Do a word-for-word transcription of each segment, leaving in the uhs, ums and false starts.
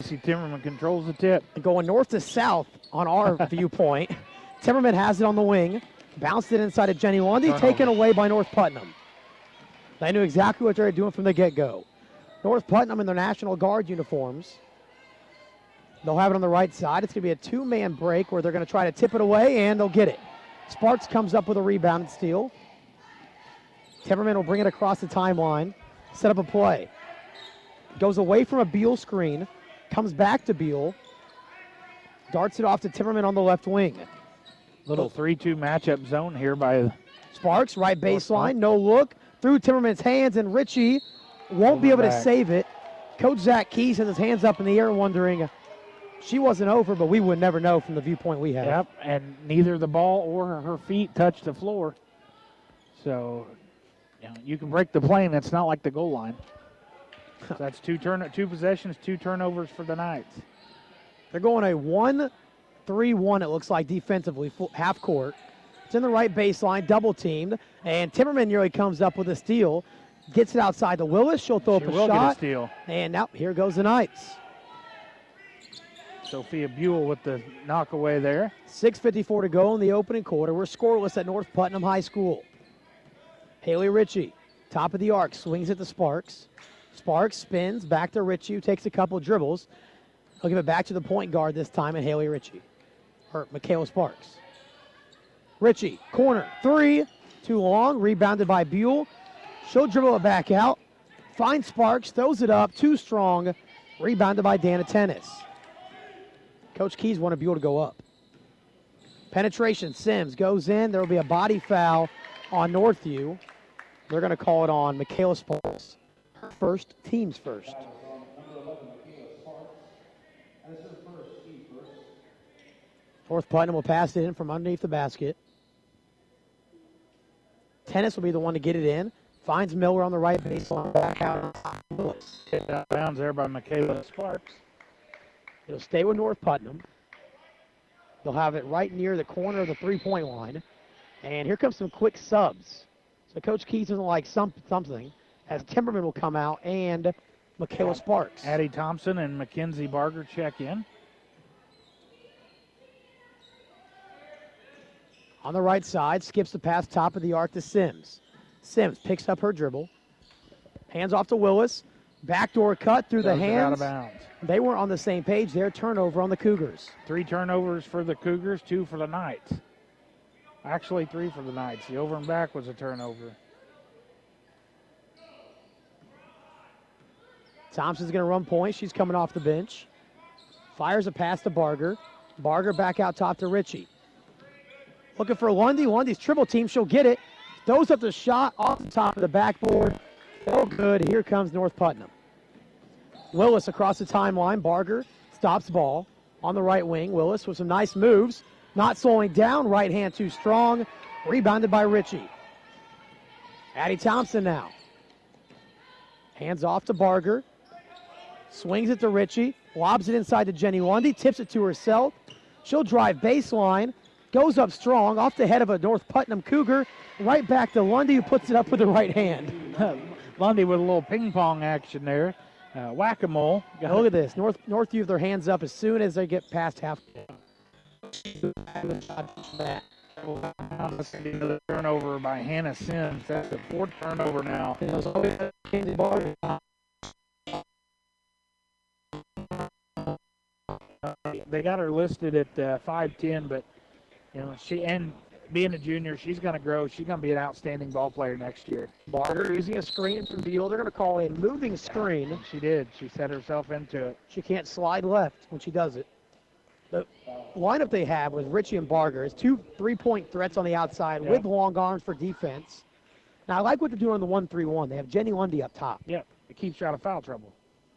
Lacey Timmerman controls the tip. Going north to south on our viewpoint. Timmerman has it on the wing. Bounced it inside of Jenny Lundy, Turnover. taken away by North Putnam. They knew exactly what they were doing from the get-go. North Putnam in their National Guard uniforms. They'll have it on the right side. It's going to be a two-man break where they're going to try to tip it away, and they'll get it. Sparks comes up with a rebound and steal. Timmerman will bring it across the timeline, set up a play. Goes away from a Beal screen, comes back to Beal, darts it off to Timmerman on the left wing. Little three two matchup zone here by Sparks, right baseline, no look, through Timmerman's hands, and Ritchie won't be able to save it. Coach Zach Keys has his hands up in the air wondering, she wasn't over, but we would never know from the viewpoint we have. Yep, and neither the ball or her feet touched the floor. So, you know, you can break the plane. It's not like the goal line. So that's two turn, two possessions, two turnovers for the Knights. They're going a one three one, it looks like, defensively, full, half court. It's in the right baseline, double teamed, and Timmerman nearly comes up with a steal. Gets it outside to Willis. She'll throw she up a will shot. Get a steal. And now here goes the Knights. Sophia Buell with the knockaway there. six fifty-four to go in the opening quarter. We're scoreless at North Putnam High School. Haley Ritchie, top of the arc, swings it to Sparks. Sparks spins back to Ritchie, who takes a couple dribbles. He'll give it back to the point guard this time, and Haley Ritchie. Or Michaela Sparks. Ritchie, corner, three, too long, rebounded by Buell. She'll dribble it back out. Finds Sparks, throws it up, too strong, rebounded by Dana Tennis. Coach Keys wanted Buell to go up. Penetration, Sims goes in. There will be a body foul on Northview. They're going to call it on Michaela Sparks. Her first, team's first. North Putnam will pass it in from underneath the basket. Tennis will be the one to get it in. Finds Miller on the right baseline. Back out. Hit out of bounds there by Michaela Sparks. It'll stay with North Putnam. They'll have it right near the corner of the three-point line. And here comes some quick subs. So Coach Keys doesn't like some, something, as Timberman will come out and Michaela Sparks. Addie Thompson and Mackenzie Barger check in. On the right side, skips the pass top of the arc to Sims. Sims picks up her dribble. Hands off to Willis. Backdoor cut through Throws the it out of hands. bounds. They weren't on the same page. Their turnover on the Cougars. Three turnovers for the Cougars, two for the Knights. Actually, three for the Knights. The over and back was a turnover. Thompson's going to run point. She's coming off the bench. Fires a pass to Barger. Barger back out top to Ritchie. Looking for Lundy. Lundy's triple team. She'll get it. Throws up the shot off the top of the backboard. No good. Here comes North Putnam. Willis across the timeline. Barger stops ball on the right wing. Willis with some nice moves. Not slowing down. Right hand too strong. Rebounded by Ritchie. Addie Thompson now. Hands off to Barger. Swings it to Ritchie. Lobs it inside to Jenny Lundy. Tips it to herself. She'll drive baseline. Goes up strong off the head of a North Putnam Cougar. Right back to Lundy, who puts it up with the right hand. Lundy with a little ping pong action there. Uh, whack-a-mole. Look at this. North Northview have their hands up as soon as they get past half. Another turnover by Hannah Sims. That's the fourth turnover now. They got her listed at uh, five ten, but you know she and being a junior, she's going to grow. She's going to be an outstanding ball player next year. Barger using a screen from Beal. They're going to call a moving screen. She did. She set herself into it. She can't slide left when she does it. The lineup they have with Ritchie and Barger is two three-point threats on the outside Yep. with long arms for defense. Now, I like what they're doing on the one three one. They have Jenny Lundy up top. Yep. It keeps you out of foul trouble.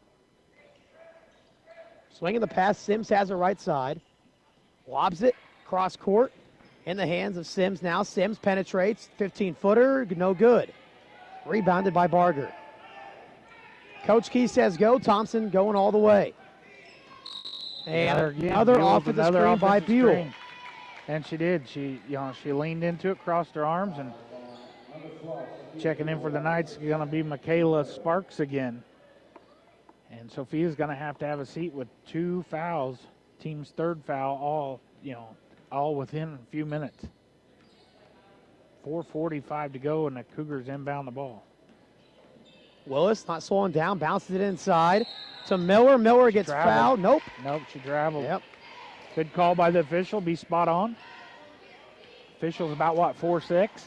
Swinging the pass, Sims has it right side. Lobs it, cross court, in the hands of Sims now. Sims penetrates, fifteen-footer, no good. Rebounded by Barger. Coach Key says go. Thompson going all the way. And Another, again, another Buell with offensive another screen by offensive Buell. screen. And she did. She, you know, she leaned into it, crossed her arms, and checking in for the Knights is going to be Michaela Sparks again. And Sophia's going to have to have a seat with two fouls, team's third foul, all, you know, all within a few minutes. four forty-five to go, and the Cougars inbound the ball. Willis not slowing down, bounces it inside to Miller. Miller She gets traveled. fouled. Nope. Nope, she traveled. Yep. Good call by the official, be spot on. Official's about, what, four six?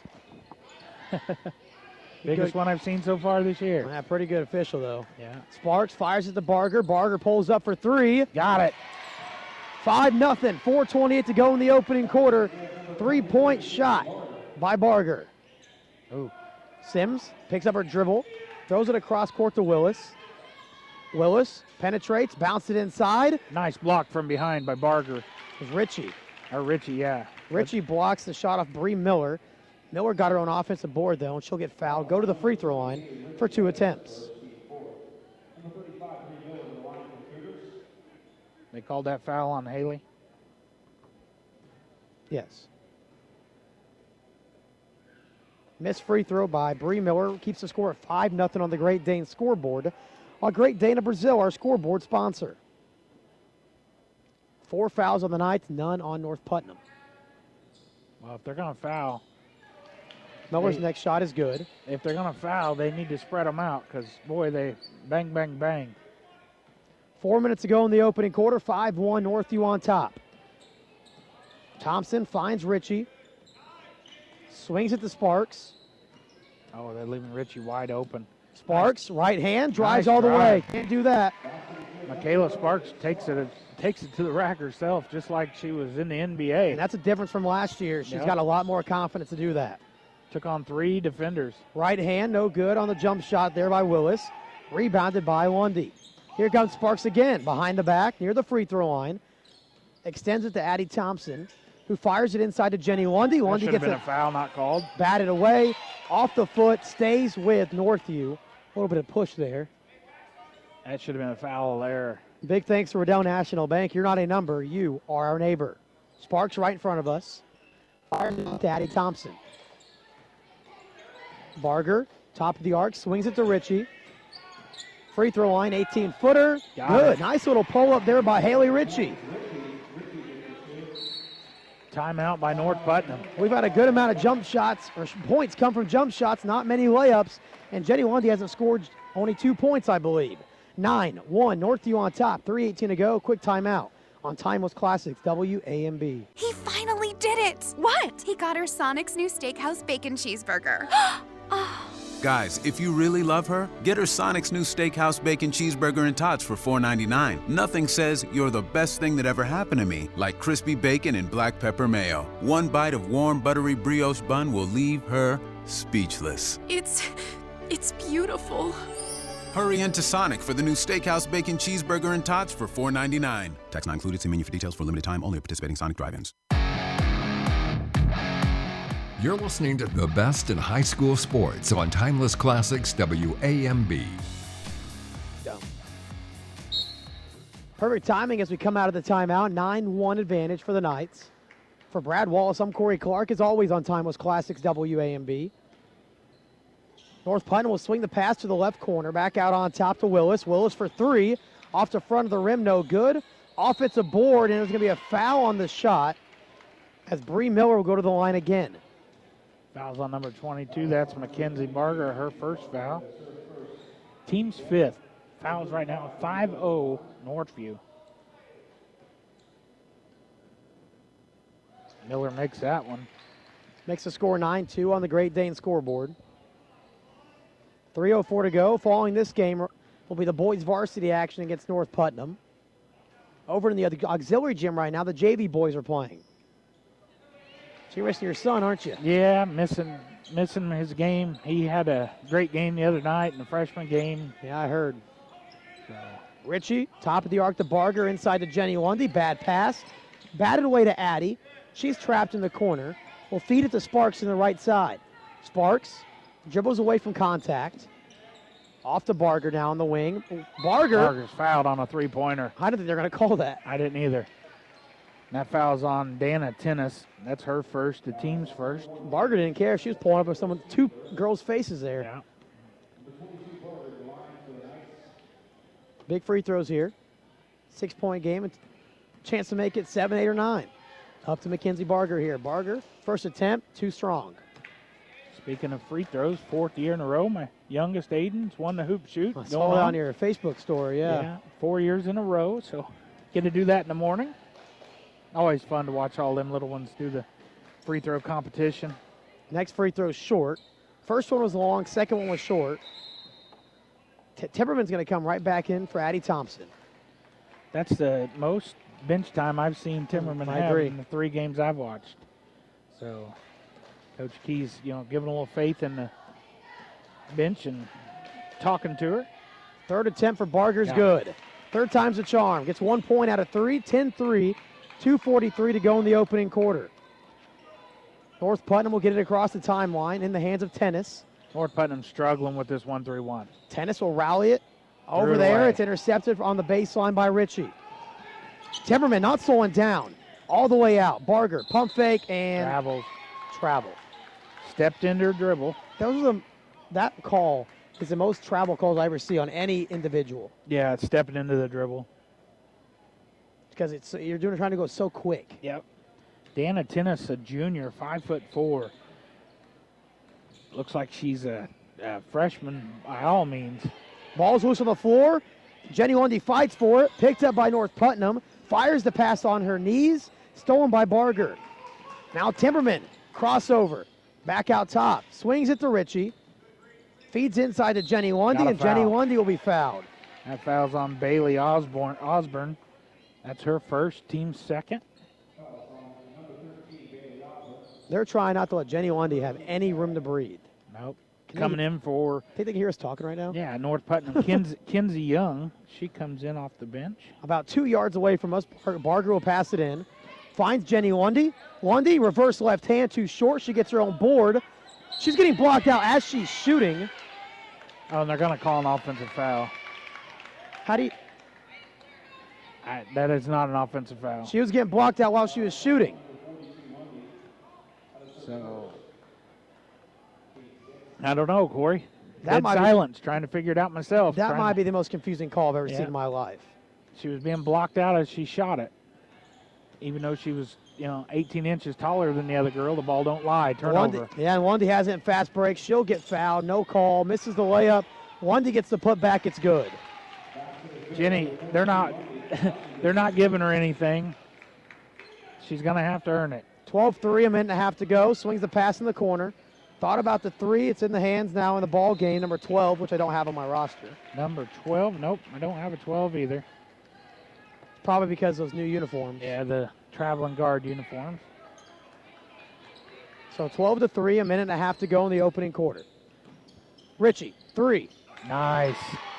Biggest Good. one I've seen so far this year. Yeah, pretty good official, though. Yeah. Sparks fires it to Barger. Barger pulls up for three. Got it. five nothing. four twenty-eight to go in the opening quarter. Three-point shot by Barger. Ooh. Sims picks up her dribble, throws it across court to Willis. Willis penetrates, bounces it inside. Nice block from behind by Barger. It's Ritchie. Or Ritchie, yeah. Ritchie blocks the shot off Bree Miller. Miller got her own offensive board, though, and she'll get fouled. Go to the free throw line for two attempts. They called that foul on Haley. Yes. Missed free throw by Bree Miller keeps the score at five nothing on the Great Dane scoreboard. On Great Dane of Brazil, our scoreboard sponsor. Four fouls on the night, none on North Putnam. Well, if they're going to foul, Miller's Hey. next shot is good. if they're going to foul, they need to spread them out because, boy, they bang, bang, bang. Four minutes to go in the opening quarter, five one Northview on top. Thompson finds Ritchie. Swings it to Sparks. Oh, they're leaving Ritchie wide open. Sparks, right hand, drives Nice all the way. drive. Can't do that. Michaela Sparks takes it takes it to the rack herself, just like she was in the N B A. And that's a difference from last year. She's Yep. got a lot more confidence to do that. Took on three defenders. Right hand, no good on the jump shot there by Willis. Rebounded by Lundy. Here comes Sparks again, behind the back, near the free throw line. Extends it to Addie Thompson, who fires it inside to Jenny Lundy. That Lundy should have gets been it a foul, not called. batted away, off the foot, stays with Northview. A little bit of push there. That should have been a foul there. Big thanks to Riddell National Bank. You're not a number, you are our neighbor. Sparks right in front of us. Fires it to Addie Thompson. Barger, top of the arc, swings it to Ritchie. Free throw line, eighteen-footer. Got Good. it. Nice little pull up there by Haley Ritchie. Timeout by North Putnam. We've had a good amount of jump shots, or sh- points come from jump shots, not many layups. And Jenny Lundy hasn't scored only two points, I believe. nine one, Northview on top, three eighteen to go. Quick timeout on Timeless Classics, W A M B. He finally did it! What? He got her Sonic's new Steakhouse Bacon Cheeseburger. Oh, Guys, if you really love her, get her Sonic's new Steakhouse Bacon Cheeseburger and Tots for four ninety-nine. Nothing says you're the best thing that ever happened to me like crispy bacon and black pepper mayo. One bite of warm, buttery brioche bun will leave her speechless. it's... it's beautiful. Hurry into Sonic for the new Steakhouse Bacon Cheeseburger and Tots for four ninety-nine. Tax not included. See menu for details. For limited time only at participating Sonic drive-ins. You're listening to the best in high school sports on Timeless Classics W A M B. Perfect timing as we come out of the timeout. nine one advantage for the Knights. For Brad Wallace, I'm Corey Clark, as always on Timeless Classics W A M B. North Putnam will swing the pass to the left corner. Back out on top to Willis. Willis for three. Off to front of the rim, no good. Offensive board, and there's going to be a foul on the shot as Bree Miller will go to the line again. Fouls on number twenty-two. That's Mackenzie Barger, her first foul. Team's fifth. Fouls right now, five oh Northview. Miller makes that one. Makes the score nine two on the Great Dane scoreboard. three oh four to go. Following this game will be the boys varsity action against North Putnam. Over in the other auxiliary gym right now, the J V boys are playing. So you're missing your son, aren't you? Yeah, missing missing his game. He had a great game the other night in the freshman game. Yeah, I heard. So, Ritchie, top of the arc to Barger, inside to Jenny Lundy. Bad pass. Batted away to Addie. She's trapped in the corner. Will feed it to Sparks in the right side. Sparks dribbles away from contact. Off to Barger now on the wing. Barger. Barger's fouled on a three-pointer. I don't think they're going to call that. I didn't either. And that foul's on Dana Tennis. That's her first, the team's first. Barger didn't care. She was pulling up with someone, two girls' faces there. Yeah. Big free throws here. Six-point game, and chance to make it seven, eight, or nine. Up to Mackenzie Barger here. Barger, first attempt, too strong. Speaking of free throws, fourth year in a row, my youngest Aiden's won the hoop shoot. I saw it on your Facebook story, yeah. yeah. Four years in a row, so get to do that in the morning. Always fun to watch all them little ones do the free throw competition. Next free throw short. First one was long, second one was short. T- Timberman's going to come right back in for Addie Thompson. That's the most bench time I've seen Timmerman I have agree. in the three games I've watched. So Coach Key's, you know, giving a little faith in the bench and talking to her. Third attempt for Barger's Yeah. good. Third time's a charm. Gets one point out of three, ten three, two forty-three to go in the opening quarter. North Putnam will get it across the timeline in the hands of Tennis. North Putnam struggling with this one three one. Tennis will rally it over it there. away. It's intercepted on the baseline by Ritchie. Timberman not slowing down. All the way out. Barger, pump fake, and Travels. travel. Stepped into her dribble. Those are the, that call is the most travel calls I ever see on any individual. Yeah, it's stepping into the dribble. Because it's you're doing trying to go so quick. Yep. Dana Tennis, a junior, five foot four. Looks like she's a, a freshman by all means. Ball's loose on the floor. Jenny Lundy fights for it. Picked up by North Putnam. Fires the pass on her knees. Stolen by Barger. Now Timberman. Crossover. Back out top. Swings it to Ritchie. Feeds inside to Jenny Lundy, Got a and Jenny foul. Lundy will be fouled. That foul's on Bailey Osborne. Osborne. That's her first, team second. They're trying not to let Jenny Lundy have any room to breathe. Nope. Can Coming you- in for, Think they can hear us talking right now? yeah, North Putnam. Kinsey, Kinsey Young. She comes in off the bench. About two yards away from us. Bar- Barger will pass it in. Finds Jenny Lundy. Lundy, reverse left hand, too short. She gets her own board. She's getting blocked out as she's shooting. Oh, and they're going to call an offensive foul. How do you... I, that is not an offensive foul. She was getting blocked out while she was shooting. So, I don't know, Corey. That Dead might be- silence, trying to figure it out myself. That trying might to- be the most confusing call I've ever Yeah. seen in my life. She was being blocked out as she shot it. Even though she was, you know, eighteen inches taller than the other girl, the ball don't lie. Turnover. Lundy, yeah, and Lundy has it in fast break. She'll get fouled. No call. Misses the layup. Lundy gets the putback. It's good. Jenny, they're not, they're not giving her anything. She's gonna have to earn it. twelve three, a minute and a half to go. Swings the pass in the corner. Thought about the three. It's in the hands now in the ball game. Number twelve, which I don't have on my roster. Number twelve. Nope, I don't have a twelve either. Probably because of those new uniforms. Yeah, the traveling guard uniforms. So twelve to three, a minute and a half to go in the opening quarter. Ritchie, three. Nice.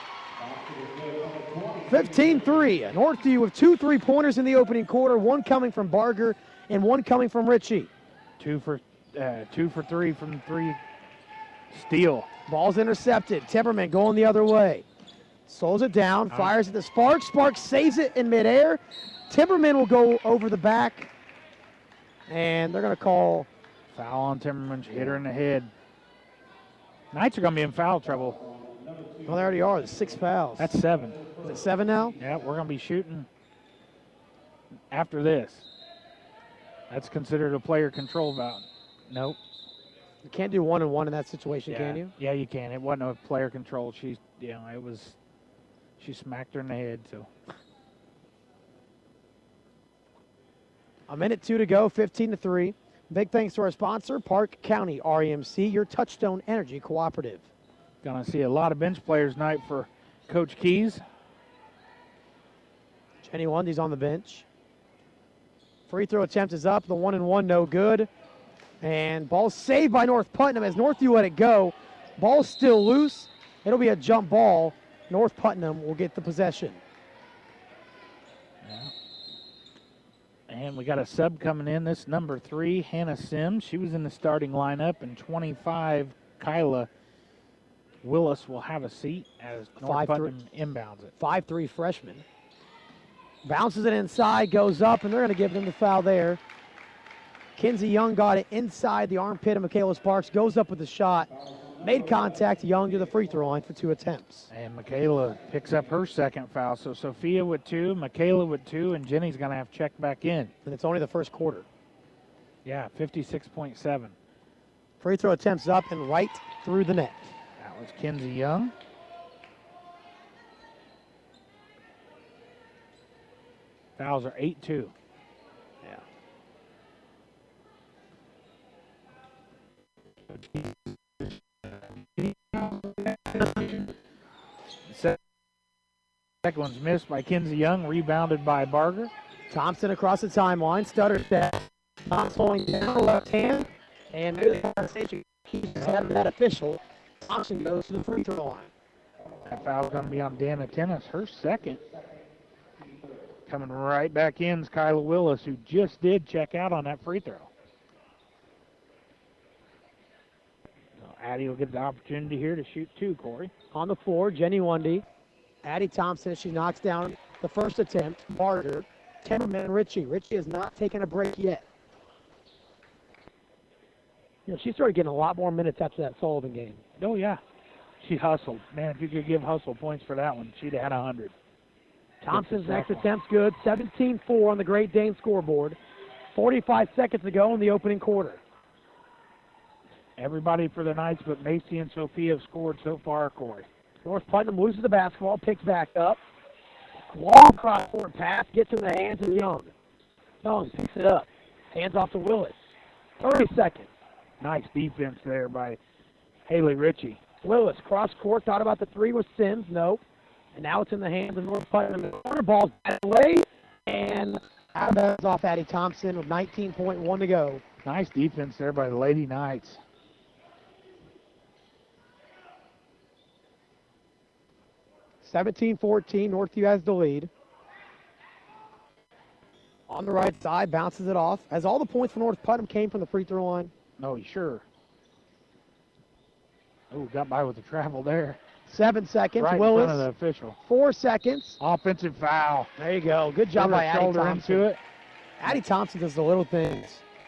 fifteen three. Northview with two three-pointers in the opening quarter, one coming from Barger and one coming from Ritchie. Two for, uh, two for three from three. Steal. Ball's intercepted. Timberman going the other way. Slows it down, fires at the Sparks. Sparks saves it in midair. Timberman will go over the back, and they're going to call. Foul on Timmerman. She hit her in the head. Knights are going to be in foul trouble. Well, they already are. There's six fouls. That's seven. Is it seven now? Yeah, we're going to be shooting after this. That's considered a player control foul. Nope. You can't do one and one in that situation, Yeah. can you? Yeah, you can. It wasn't a player control. She, you know, it was. She smacked her in the head. So A minute two to go, fifteen to three. Big thanks to our sponsor, Park County R E M C, your Touchstone Energy Cooperative. gonna see a lot of bench players tonight for Coach Keys. Jenny Lundy's on the bench. Free throw attempt is up. The one and one, no good. And ball saved by North Putnam as Northview let it go. Ball's still loose. It'll be a jump ball. North Putnam will get the possession. And we got a sub coming in. This number three, Hannah Sims. She was in the starting lineup. And twenty-five, Kyla Willis will have a seat as North Five, Putnam inbounds it. five three freshman. Bounces it inside, goes up, and they're going to give them the foul there. Kinsey Young got it inside the armpit of Michaela Sparks, goes up with the shot. Made contact, Young to the free throw line for two attempts. And Michaela picks up her second foul. So Sophia with two, Michaela with two, and Jenny's going to have checked back in. And it's only the first quarter. Yeah, fifty-six point seven. Free throw attempts up and right through the net. That was Kinsey Young. Fouls are eight two. Second one's missed by Kinsey Young, rebounded by Barger. Thompson across the timeline, stutter step. Thompson pulling down left hand, and maybe the conversation keeps having that official. Thompson goes to the free throw line. That foul's going to be on Dana Tennis, her second. Coming right back in is Kyla Willis, who just did check out on that free throw. So Addie will get the opportunity here to shoot two, Corey. On the floor, Jenny Lundy. Addie Thompson, she knocks down the first attempt. Barger, Timmerman, Ritchie. Ritchie has not taken a break yet. You know, she started getting a lot more minutes after that Sullivan game. Oh, yeah. She hustled. Man, if you could give hustle points for that one, she'd have had one hundred. Thompson's next attempt's good. seventeen four on the Great Dane scoreboard. forty-five seconds to go in the opening quarter. Everybody for the Knights but Macy and Sophia have scored so far, Corey. North Putnam loses the basketball, picks back up. Long cross-court pass, gets in the hands of Young. Young picks it up. Hands off to Willis. thirty seconds. Nice defense there by Haley Ritchie. Willis, cross-court, thought about the three with Sims. Nope. And now it's in the hands of North Putnam. The corner ball's that way, and out of bounds off Addie Thompson with nineteen point one to go. Nice defense there by the Lady Knights. seventeen fourteen, Northview has the lead. On the right side, bounces it off. As all the points for North Putnam came from the free throw line. No, sure. Oh, got by with the travel there. Seven seconds. Right Willis. in front of the official. Four seconds. Offensive foul. There you go. Good job by Addie shoulder Thompson. into it. Addie Thompson does the little things.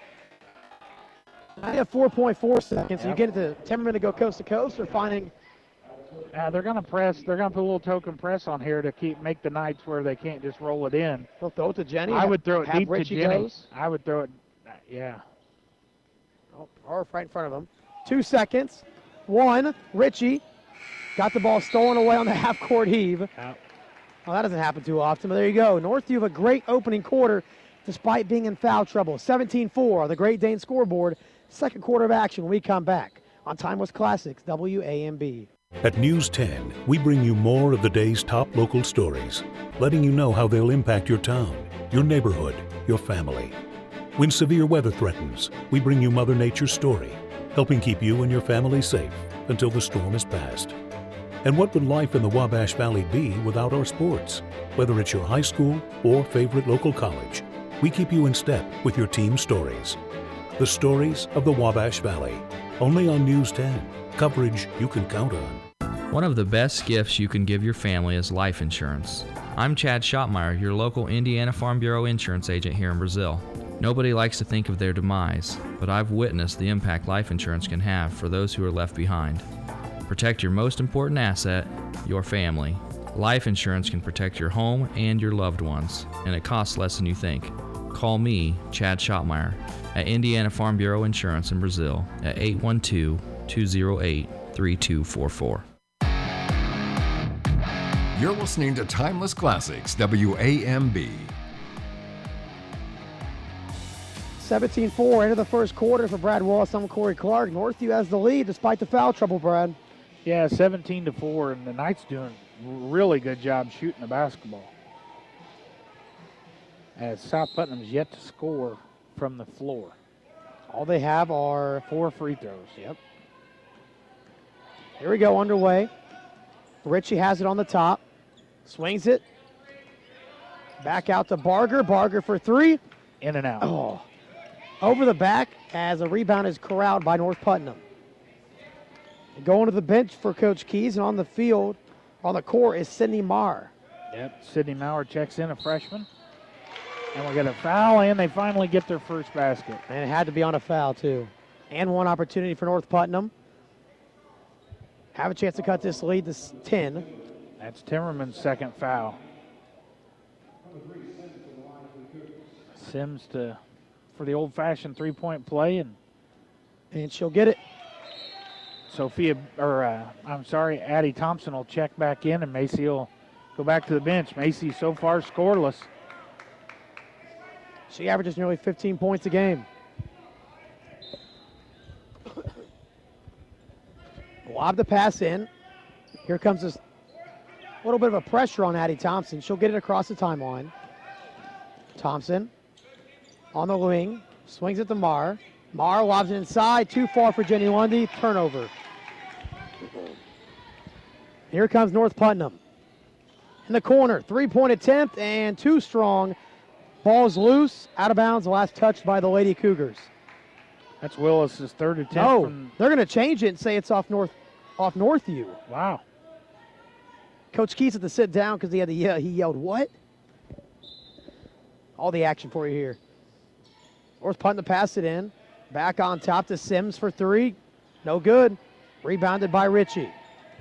I have four point four seconds. So you Yep. get it to Timmerman to go coast to coast. They're finding. Uh, they're going to press. They're going to put a little token press on here to keep make the Knights where they can't just roll it in. They'll throw it to Jenny. I would throw it have deep Ritchie to Jenny. goes. I would throw it. Uh, yeah. Oh, or right in front of him. Two seconds. One. Ritchie got the ball stolen away on the half-court heave. Out. Well, that doesn't happen too often, but there you go. Northview have a great opening quarter despite being in foul trouble. seventeen four on the Great Dane scoreboard. Second quarter of action when we come back on Timeless Classics, W A M B. At News ten, we bring you more of the day's top local stories, letting you know how they'll impact your town, your neighborhood, your family. When severe weather threatens, we bring you Mother Nature's story, helping keep you and your family safe until the storm is past. And what would life in the Wabash Valley be without our sports? Whether it's your high school or favorite local college, we keep you in step with your team stories. The stories of the Wabash Valley, only on News ten, coverage you can count on. One of the best gifts you can give your family is life insurance. I'm Chad Schottmeyer, your local Indiana Farm Bureau insurance agent here in Brazil. Nobody likes to think of their demise, but I've witnessed the impact life insurance can have for those who are left behind. Protect your most important asset, your family. Life insurance can protect your home and your loved ones, and it costs less than you think. Call me, Chad Schottmeyer, at Indiana Farm Bureau Insurance in Brazil at eight one two, two oh eight, three two four four. You're listening to Timeless Classics, W A M B. seventeen four into the first quarter for Brad Wallace. I'm Corey Clark. Northview has the lead despite the foul trouble, Brad. Yeah, seventeen to four, and the Knights doing a really good job shooting the basketball. As South Putnam's yet to score from the floor. All they have are four free throws. Yep. Here we go, underway. Ritchie has it on the top. Swings it. Back out to Barger. Barger for three. In and out. Oh. Over the back as a rebound is corralled by North Putnam. Going to the bench for Coach Keys, and on the field, on the court, is Sydney Marr. Yep, Sydney Maurer checks in, a freshman. And we get a foul, and they finally get their first basket. And it had to be on a foul, too. And one opportunity for North Putnam. have a chance to cut this lead to s- ten. That's Timmerman's second foul. Sims to for the old-fashioned three-point play, and And she'll get it. Sophia, or uh, I'm sorry, Addie Thompson will check back in, and Macy will go back to the bench. Macy so far scoreless. She averages nearly fifteen points a game. Lob the pass in. Here comes this little bit of a pressure on Addie Thompson. She'll get it across the timeline. Thompson on the wing, swings it to Marr. Marr lobs it inside, too far for Jenny Lundy. Turnover. Here comes North Putnam. In the corner, three-point attempt and too strong. Ball's loose, out of bounds, last touched by the Lady Cougars. That's Willis's third attempt. No, From, they're going to change it and say it's off North, off Northview. wow. Coach Keys had to sit down because he had to yell. He yelled, "What?" All the action for you here. North Putnam to pass it in. Back on top to Sims for three. No good. Rebounded by Ritchie.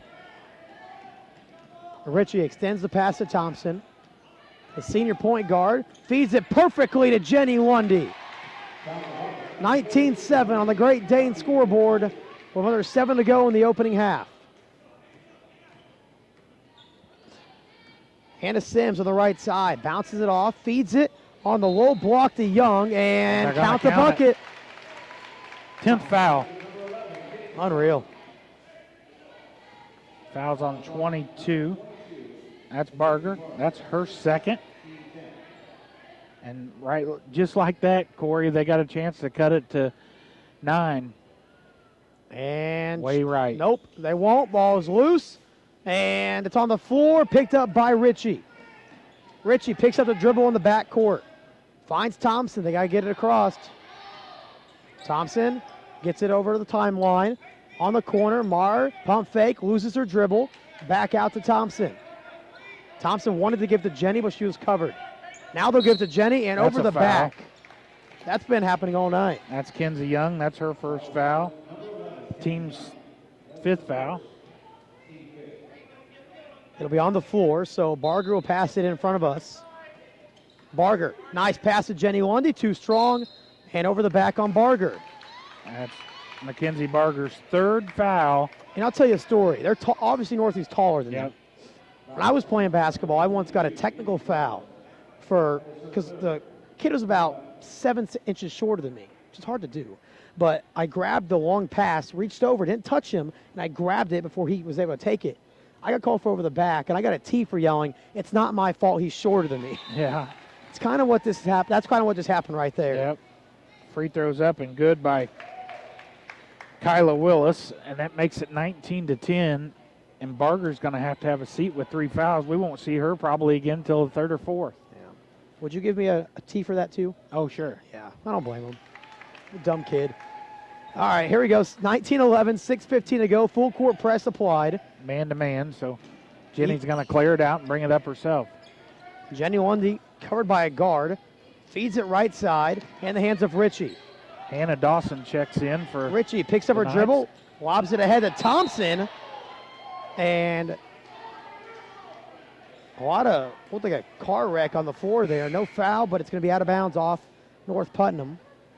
Ritchie extends the pass to Thompson. The senior point guard feeds it perfectly to Jenny Lundy. nineteen seven on the Great Dane scoreboard with under seven to go in the opening half. Hannah Sims on the right side, bounces it off, feeds it on the low block to Young, and They're gonna count the count bucket. tenth foul. Unreal. Fouls on twenty-two. That's Barger. That's her second. And right, just like that, Corey, they got a chance to cut it to nine. And Way right. Nope, they won't. Ball is loose, and it's on the floor, picked up by Ritchie. Ritchie picks up the dribble in the back court. Finds Thompson. They got to get it across. Thompson gets it over to the timeline. On the corner, Marr, pump fake, loses her dribble. Back out to Thompson. Thompson wanted to give to Jenny, but she was covered. Now they'll give to Jenny, and That's over a the foul. back. That's been happening all night. That's Kenzie Young. That's her first foul. Team's fifth foul. It'll be on the floor, so Barger will pass it in front of us. Barger, nice pass to Jenny Lundy, too strong, and over the back on Barger. That's Mackenzie Barger's third foul. And I'll tell you a story. They're ta- obviously Northeast taller than Yep. them. When I was playing basketball, I once got a technical foul for because the kid was about seven inches shorter than me, which is hard to do. But I grabbed the long pass, reached over, didn't touch him, and I grabbed it before he was able to take it. I got called for over the back, and I got a T for yelling, "It's not my fault. He's shorter than me." Yeah. It's kind of what this happened. That's kind of what just happened right there. Yep. Free throws up and good by Kyla Willis, and that makes it nineteen to ten. And Barger's going to have to have a seat with three fouls. We won't see her probably again until the third or fourth. Would you give me a, a T for that too? Oh, sure. Yeah, I don't blame him. Dumb kid. All right, here we go. nineteen eleven, six fifteen to go. Full court press applied. Man to man, so Jenny's going to clear it out and bring it up herself. Jenny Lundy covered by a guard. Feeds it right side in the hands of Ritchie. Hannah Dawson checks in for Ritchie picks up her the dribble, Knights. lobs it ahead to Thompson. And a lot of, looked like a car wreck on the floor there. No foul, but it's going to be out of bounds off North Putnam.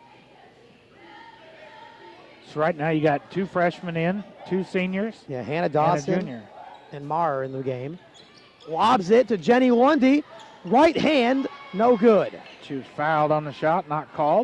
So right now you got two freshmen in, two seniors, Yeah, Hannah and a Dawson junior. and Marr in the game. Lobs it to Jenny Lundy. Right hand, no good. She was fouled on the shot, not called.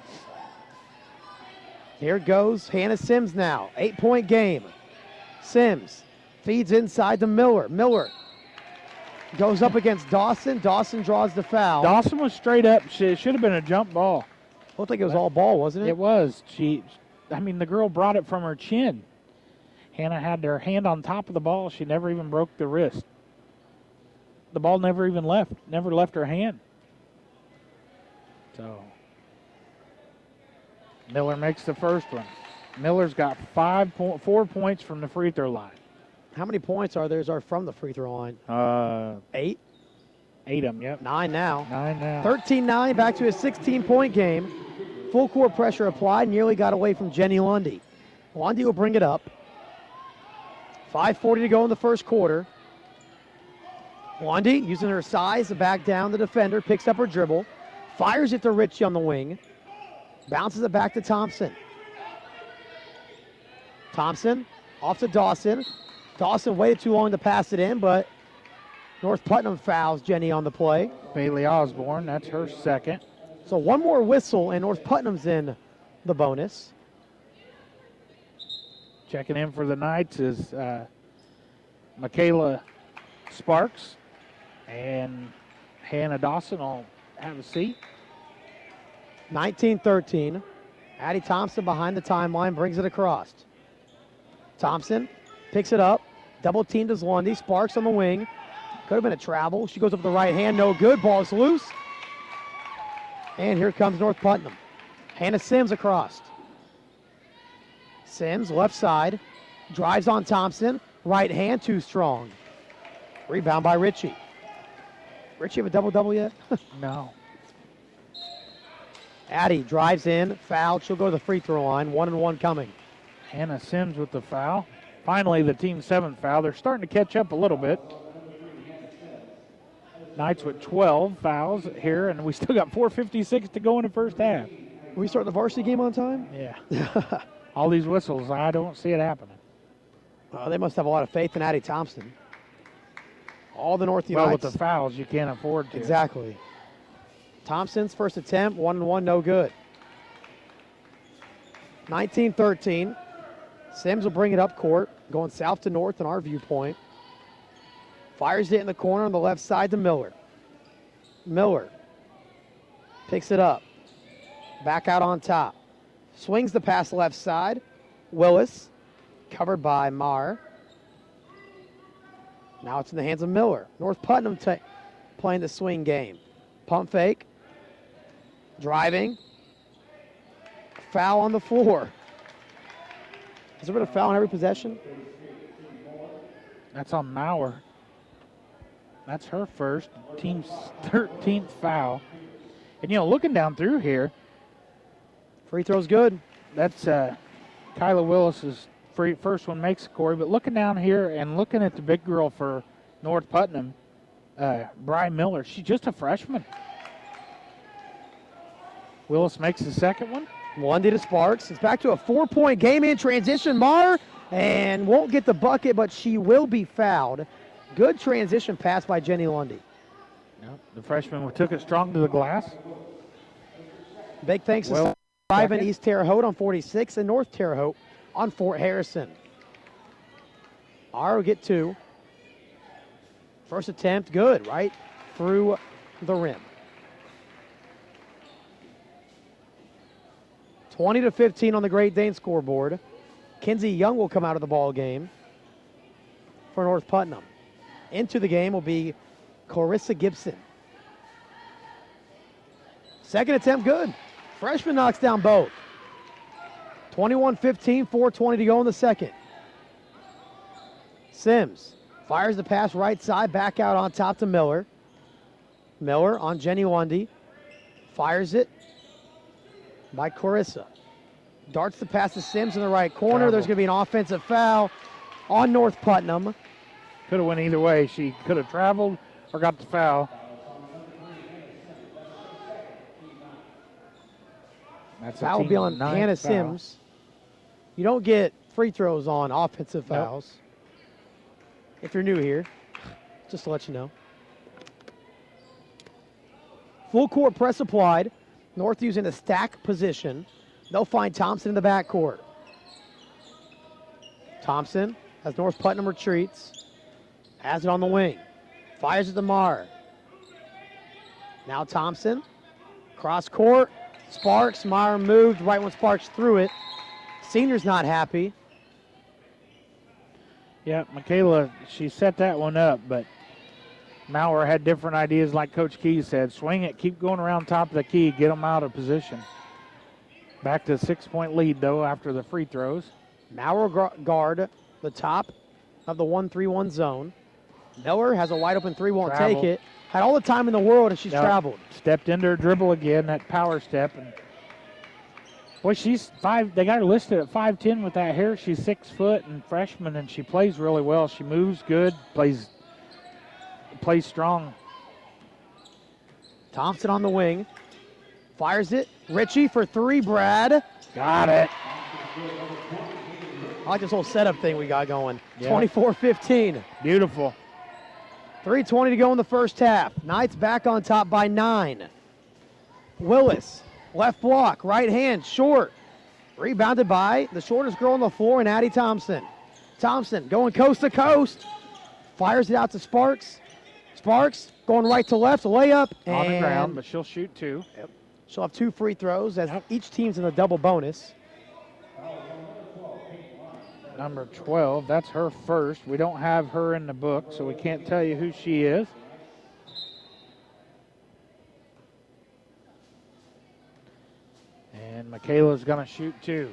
Here goes Hannah Sims now. Eight-point game. Sims feeds inside to Miller. Miller goes up against Dawson. Dawson draws the foul. Dawson was straight up. She- It should have been a jump ball. Looked like it was all ball, wasn't it? It was. She, I mean, the girl brought it from her chin. Hannah had her hand on top of the ball. She never even broke the wrist. The ball never even left, never left her hand. So Miller makes the first one. Miller's got five point four points from the free throw line. How many points are there are from the free throw line? Uh, Eight? eight of them, yep. Nine now. Nine now. thirteen nine, back to a sixteen-point game. Full court pressure applied, nearly got away from Jenny Lundy. Lundy will bring it up. five forty to go in the first quarter. Lundy, using her size to back down the defender, picks up her dribble, fires it to Ritchie on the wing, bounces it back to Thompson. Thompson off to Dawson. Dawson waited too long to pass it in, but North Putnam fouls Jenny on the play. Bailey Osborne, that's her second. So one more whistle, and North Putnam's in the bonus. Checking in for the Knights is uh, Michaela Sparks, and Hannah Dawson will have a seat. nineteen thirteen. Addie Thompson behind the timeline, brings it across. Thompson picks it up, double teamed as Lundy. Sparks on the wing. Could have been a travel. She goes up with the right hand, no good. Ball's loose. And here comes North Putnam. Hannah Sims across. Sims, left side, drives on Thompson. Right hand, too strong. Rebound by Ritchie. Ritchie have a double-double yet? No. Addie drives in, fouled. She'll go to the free throw line. One and one coming. Hannah Sims with the foul. Finally, the team seventh foul. They're starting to catch up a little bit. Knights with twelve fouls here, and we still got four fifty-six to go in the first half. We start the varsity game on time? Yeah. All these whistles, I don't see it happening. Well, they must have a lot of faith in Addie Thompson. All the North Well, Unites. with the fouls, you can't afford to. Exactly. Thompson's first attempt, one and one, no good. nineteen thirteen. Sims will bring it up court, going south to north in our viewpoint. Fires it in the corner on the left side to Miller. Miller picks it up. Back out on top. Swings the pass left side. Willis, covered by Marr. Now it's in the hands of Miller. North Putnam t- playing the swing game. Pump fake. Driving. Foul on the floor. Has there been a foul on every possession? That's on Maurer. That's her first, team's thirteenth foul. And, you know, looking down through here, Free throw's good. that's uh, Kyla Willis's free, first one makes, Corey. But looking down here and looking at the big girl for North Putnam, uh, Brian Miller, she's just a freshman. Willis makes the second one. Lundy to Sparks. It's back to a four-point game in transition. Marr and won't get the bucket, but she will be fouled. Good transition pass by Jenny Lundy. Yep. The freshman took it strong to the glass. Big thanks Well, to five in East Terre Haute on forty-six and North Terre Haute on Fort Harrison. R will get two. First attempt, good, right through the rim. twenty to fifteen on the Great Dane scoreboard. Kinsey Young will come out of the ball game for North Putnam. Into the game will be Clarissa Gibson. Second attempt, good. Freshman knocks down both. twenty-one fifteen, four twenty to go in the second. Sims fires the pass right side, back out on top to Miller. Miller on Jenny Lundy. Fires it by Clarissa. Darts the pass to Sims in the right corner. Travel. There's going to be an offensive foul on North Putnam. Could have went either way. She could have traveled or got the foul. That's a Foul will be team on ninth Hannah foul. Sims. You don't get free throws on offensive Nope. fouls. If you're new here, just to let you know. Full court press applied. North using a stack position. They'll find Thompson in the backcourt. Thompson, as North Putnam retreats, has it on the wing. Fires it to Marr. Now Thompson, cross court. Sparks, Marr moved right when Sparks threw it. Senior's not happy. Yeah, Michaela, she set that one up, but Maurer had different ideas like Coach Key said. Swing it, keep going around top of the key, get them out of position. Back to a six-point lead, though, after the free throws. Maurer gu- guard the top of the one three one zone. Miller has a wide open three, won't Travel. take it. Had all the time in the world and she's Yep. traveled. Stepped into her dribble again, that power step. And Well, she's five. They got her listed at five ten with that hair. She's six foot and freshman, and she plays really well. She moves good, plays plays strong. Thompson on the wing. Fires it. Ritchie for three, Brad. Got it. I like this whole setup thing we got going. Yeah. twenty-four fifteen. Beautiful. three twenty to go in the first half. Knights back on top by nine. Willis, left block, right hand, short. Rebounded by the shortest girl on the floor, and Addie Thompson. Thompson going coast to coast. Fires it out to Sparks. Sparks going right to left, layup. On the and ground, but she'll shoot two. Yep. She'll have two free throws as Yep. each team's in a double bonus. Number twelve, that's her first. We don't have her in the book, so we can't tell you who she is. And Michaela's going to shoot two.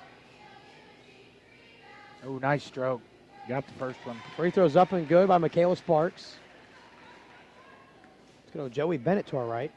Oh, nice stroke. Got the first one. Free throws up and good by Michaela Sparks. Let's go to Joey Bennett to our right.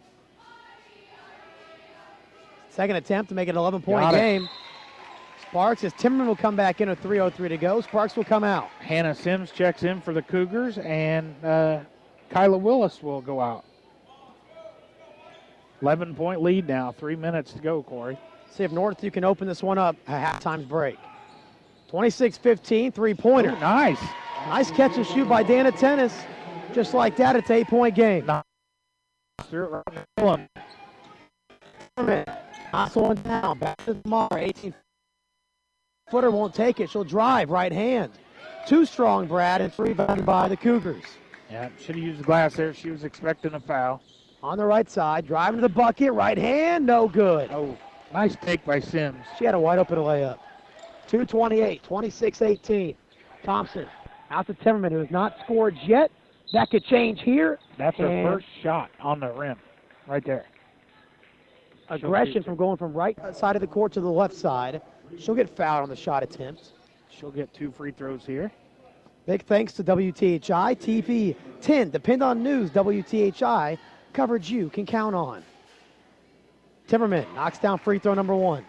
Second attempt to make it an eleven-point Got it. game. Sparks, as Timmerman will come back in with three oh three to go. Sparks will come out. Hannah Sims checks in for the Cougars, and uh, Kyla Willis will go out. eleven-point lead now. Three minutes to go, Corey. See if Northview can open this one up at halftime's break. twenty-six fifteen, three-pointer. Ooh, nice. Nice catch and shoot by Dana Tennis. Just like that, it's an eight-point game. Threw it right in the middle. Timmerman, knocks one down. Back to Mar, eighteen. Footer won't take it. She'll drive, right hand. Too strong, Brad. It's rebounded by the Cougars. Yeah, should have used the glass there. She was expecting a foul. On the right side, driving to the bucket, right hand, no good. Oh, nice take by Sims. She had a wide open layup. two twenty-eight, twenty-six eighteen. Thompson out to Timmerman, who has not scored yet. That could change here. That's her And first shot on the rim, right there. aggression from going from right side of the court to the left side. She'll get fouled on the shot attempt. She'll get two free throws here. Big thanks to W T H I T V ten. Depend on news. W T H I coverage you can count on. Timmerman knocks down free throw number one.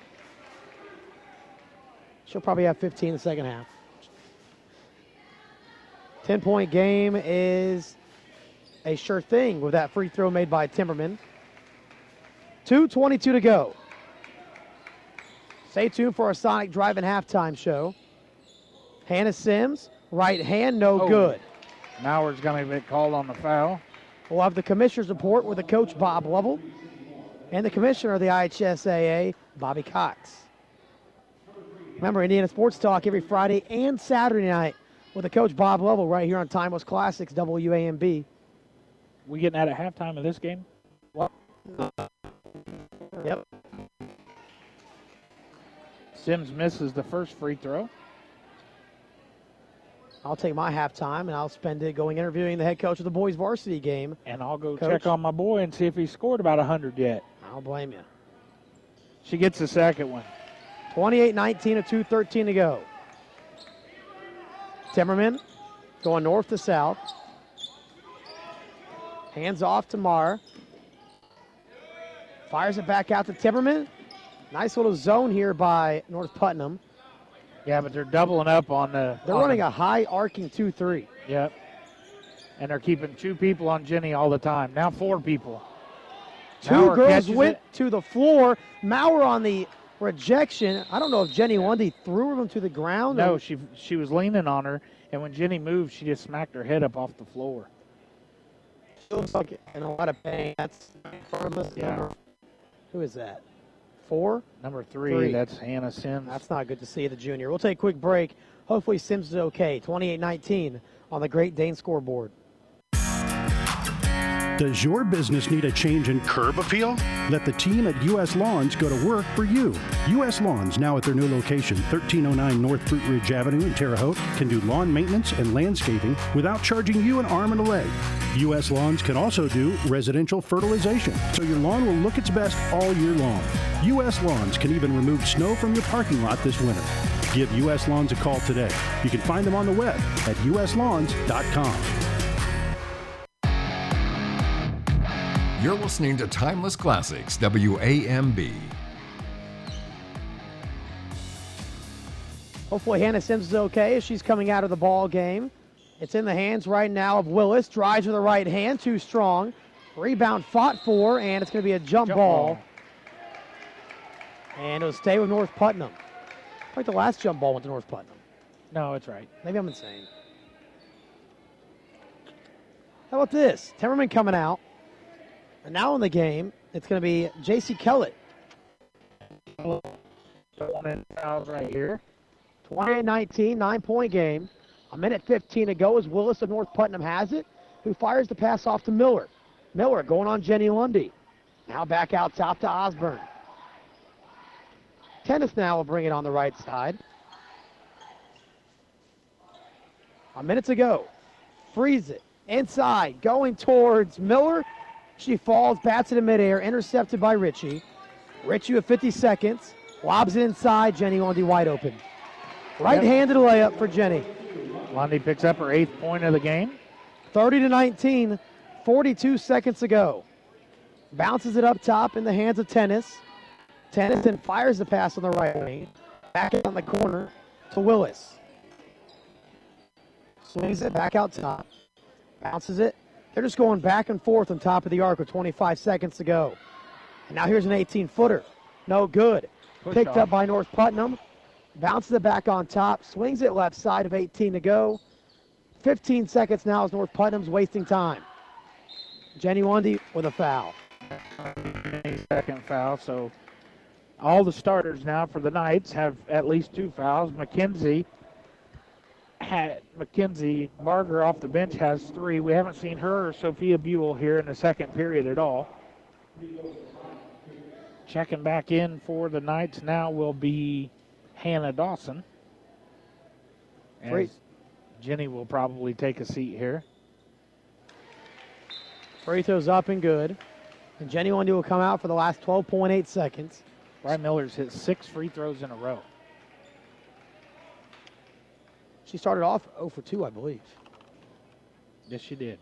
She'll probably have fifteen in the second half. ten-point game is a sure thing with that free throw made by Timmerman. two twenty-two to go. Stay tuned for our Sonic Drive and halftime show. Hannah Sims, right hand, no Oh. good. Mauer's going to get called on the foul. We'll have the commissioner's report with the coach, Bob Lovell, and the commissioner of the I H S A A, Bobby Cox. Remember, Indiana Sports Talk every Friday and Saturday night with the coach, Bob Lovell, right here on Timeless Classics, W A M B. We getting that at halftime of this game? Yep. Sims misses the first free throw. I'll take my halftime, and I'll spend it going interviewing the head coach of the boys varsity game. And I'll go Coach? check on my boy and see if he scored about one hundred yet. I don't blame you. She gets the second one. twenty-eight nineteen with two thirteen to go. Timmerman going north to south. Hands off to Marr. Fires it back out to Timmerman. Nice little zone here by North Putnam. Yeah, but they're doubling up on the. They're on running the, a high arcing two three. Yep. And they're keeping two people on Jenny all the time. Now four people. Two Mauer girls catches went it. to the floor. Mauer on the rejection. I don't know if Jenny Lundy threw them to the ground. No, or- she she was leaning on her, and when Jenny moved, she just smacked her head up off the floor. She looks like in a lot of pain. That's regardless. Yeah. Number- Who is that? Four? Number three, Three. that's Hannah Sims. That's not good to see, the junior. We'll take a quick break. Hopefully Sims is okay. twenty-eight nineteen on the Great Dane scoreboard. Does your business need a change in curb appeal? Let the team at U S Lawns go to work for you. U S Lawns, now at their new location, thirteen oh nine North Fruit Ridge Avenue in Terre Haute, can do lawn maintenance and landscaping without charging you an arm and a leg. U S Lawns can also do residential fertilization, so your lawn will look its best all year long. U S Lawns can even remove snow from your parking lot this winter. Give U S Lawns a call today. You can find them on the web at U S lawns dot com. You're listening to Timeless Classics, W A M B. Hopefully Hannah Sims is okay as she's coming out of the ball game. It's in the hands right now of Willis. Drives with the right hand, too strong. Rebound fought for, and it's going to be a jump, Jump ball. ball. And it'll stay with North Putnam. Like the last jump ball went to North Putnam. No, it's right. Maybe I'm insane. How about this? Timmerman coming out. And now in the game, it's going to be J C Kellett. Fouls right here. twenty-eight nineteen, nine-point game. A minute fifteen to go as Willis of North Putnam has it, who fires the pass off to Miller. Miller going on Jenny Lundy. Now back out top to Osborne. Tennis now will bring it on the right side. A minute to go. Freeze it. Inside. Going towards Miller. She falls. Bats it in midair. Intercepted by Ritchie. Ritchie with fifty seconds. Lobs it inside. Jenny Lundy wide open. Right-handed layup for Jenny. Lundy picks up her eighth point of the game. thirty to nineteen. forty-two seconds to go. Bounces it up top in the hands of Tennis. Tennis then fires the pass on the right wing. Back out in the corner to Willis. Swings it back out top. Bounces it. They're just going back and forth on top of the arc with twenty-five seconds to go. And now here's an eighteen-footer. No good. Push Picked off. up by North Putnam. Bounces it back on top. Swings it left side of eighteen to go. fifteen seconds now as North Putnam's wasting time. Jenny Lundy with a foul. Second foul, so all the starters now for the Knights have at least two fouls. McKenzie had Mackenzie Barger off the bench has three. We haven't seen her or Sophia Buell here in the second period at all. Checking back in for the Knights now will be Hannah Dawson. As Great. Jenny will probably take a seat here. Free throws up and good. And Jenny Lundy will come out for the last twelve point eight seconds. Brian Miller's hit six free throws in a row. She started off oh for two, I believe. Yes, she did.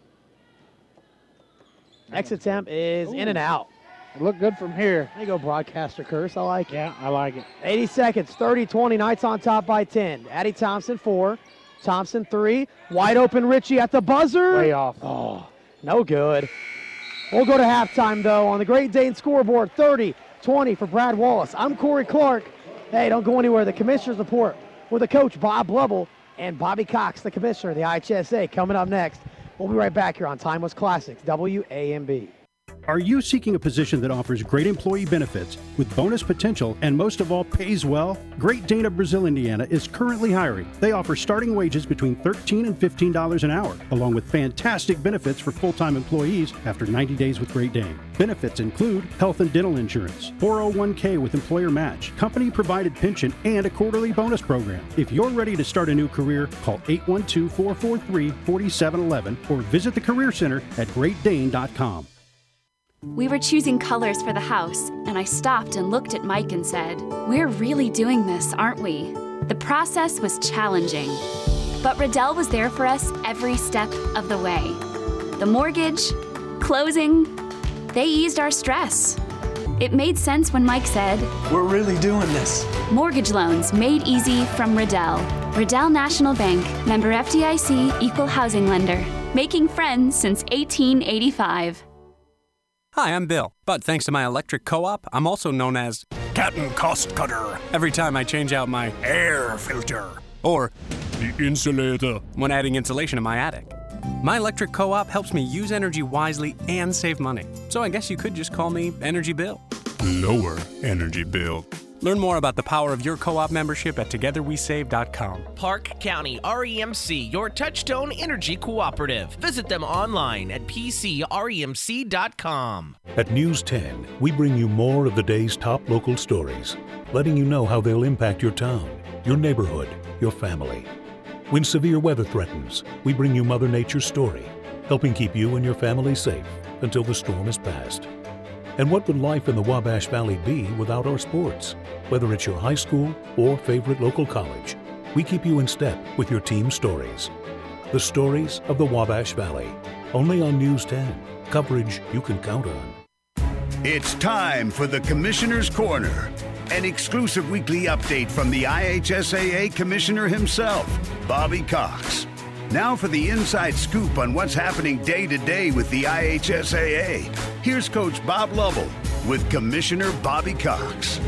Next attempt is in Ooh. and out. It looked good from here. There you go, broadcaster curse. I like it. Yeah, I like it. eighty seconds, thirty twenty. Knights on top by ten. Addie Thompson, four. Thompson, three. Wide open Ritchie at the buzzer. Way off. Oh, no good. We'll go to halftime, though, on the Great Dane scoreboard. thirty twenty for Brad Wallace. I'm Corey Clark. Hey, don't go anywhere. The commissioner's report with the coach, Bob Blubble, and Bobby Cox, the commissioner of the I H S A, coming up next. We'll be right back here on Timeless Classics, W A M B. Are you seeking a position that offers great employee benefits with bonus potential and most of all pays well? Great Dane of Brazil, Indiana is currently hiring. They offer starting wages between thirteen dollars and fifteen dollars an hour, along with fantastic benefits for full-time employees after ninety days with Great Dane. Benefits include health and dental insurance, four oh one k with employer match, company-provided pension, and a quarterly bonus program. If you're ready to start a new career, call eight one two, four four three, four seven one one or visit the Career Center at great dane dot com. We were choosing colors for the house, and I stopped and looked at Mike and said, "We're really doing this, aren't we?" The process was challenging, but Riddell was there for us every step of the way. The mortgage, closing, they eased our stress. It made sense when Mike said, "We're really doing this." Mortgage loans made easy from Riddell. Riddell National Bank, member F D I C, equal housing lender. Making friends since eighteen eighty-five. Hi, I'm Bill, but thanks to my electric co-op, I'm also known as Captain Cost Cutter every time I change out my air filter or the insulator when adding insulation in my attic. My electric co-op helps me use energy wisely and save money, so I guess you could just call me Energy Bill. Lower energy bill. Learn more about the power of your co-op membership at together we save dot com. Park County R E M C, your Touchstone Energy Cooperative. Visit them online at p c r e m c dot com. At News ten, we bring you more of the day's top local stories, letting you know how they'll impact your town, your neighborhood, your family. When severe weather threatens, we bring you Mother Nature's story, helping keep you and your family safe until the storm is past. And what would life in the Wabash Valley be without our sports? Whether it's your high school or favorite local college, we keep you in step with your team stories. The stories of the Wabash Valley, only on News ten. Coverage you can count on. It's time for the Commissioner's Corner. An exclusive weekly update from the I H S A A commissioner himself, Bobby Cox. Now for the inside scoop on what's happening day to day with the I H S A A. Here's Coach Bob Lovell with Commissioner Bobby Cox.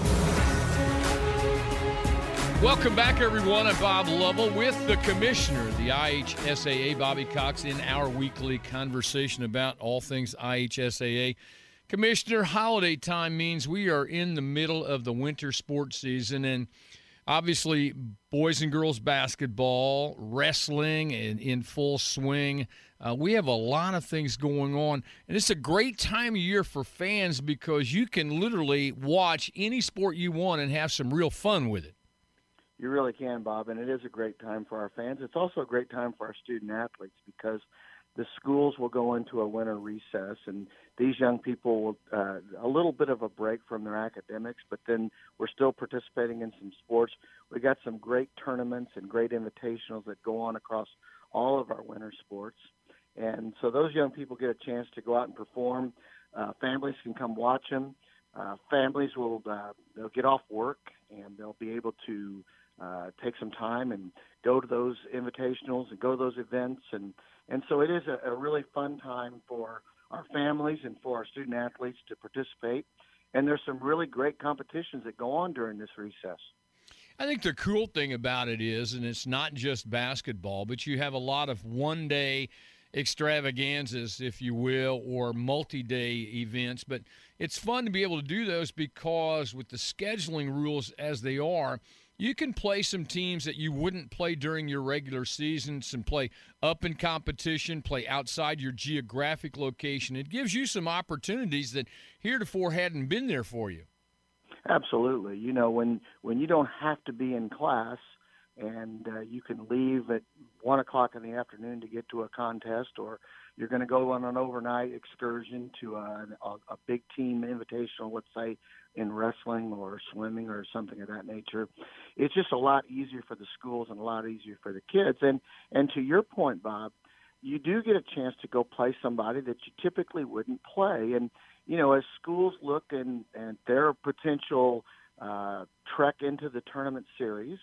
Welcome back, everyone. I'm Bob Lovell with the commissioner of the I H S A A, Bobby Cox, in our weekly conversation about all things I H S A A. Commissioner, holiday time means we are in the middle of the winter sports season, and obviously boys and girls basketball, wrestling, and in full swing. Uh, we have a lot of things going on, and it's a great time of year for fans because you can literally watch any sport you want and have some real fun with it. You really can, Bob, and it is a great time for our fans. It's also a great time for our student athletes because the schools will go into a winter recess, and these young people will uh, a little bit of a break from their academics, but then we're still participating in some sports. We got some great tournaments and great invitationals that go on across all of our winter sports, and so those young people get a chance to go out and perform. Uh, families can come watch them. Uh, families will uh, they'll get off work and they'll be able to uh, take some time and go to those invitationals and go to those events, and And so it is a, a really fun time for our families and for our student athletes to participate. And there's some really great competitions that go on during this recess. I think the cool thing about it is, and it's not just basketball, but you have a lot of one-day extravaganzas, if you will, or multi-day events. But it's fun to be able to do those because with the scheduling rules as they are, you can play some teams that you wouldn't play during your regular seasons and play up in competition, play outside your geographic location. It gives you some opportunities that heretofore hadn't been there for you. Absolutely. You know, when, when you don't have to be in class and uh, you can leave at one o'clock in the afternoon to get to a contest, or you're going to go on an overnight excursion to a, a, a big team invitational, let's say, in wrestling or swimming or something of that nature, it's just a lot easier for the schools and a lot easier for the kids. And and to your point, Bob, you do get a chance to go play somebody that you typically wouldn't play. And, you know, as schools look and, and their potential uh, trek into the tournament series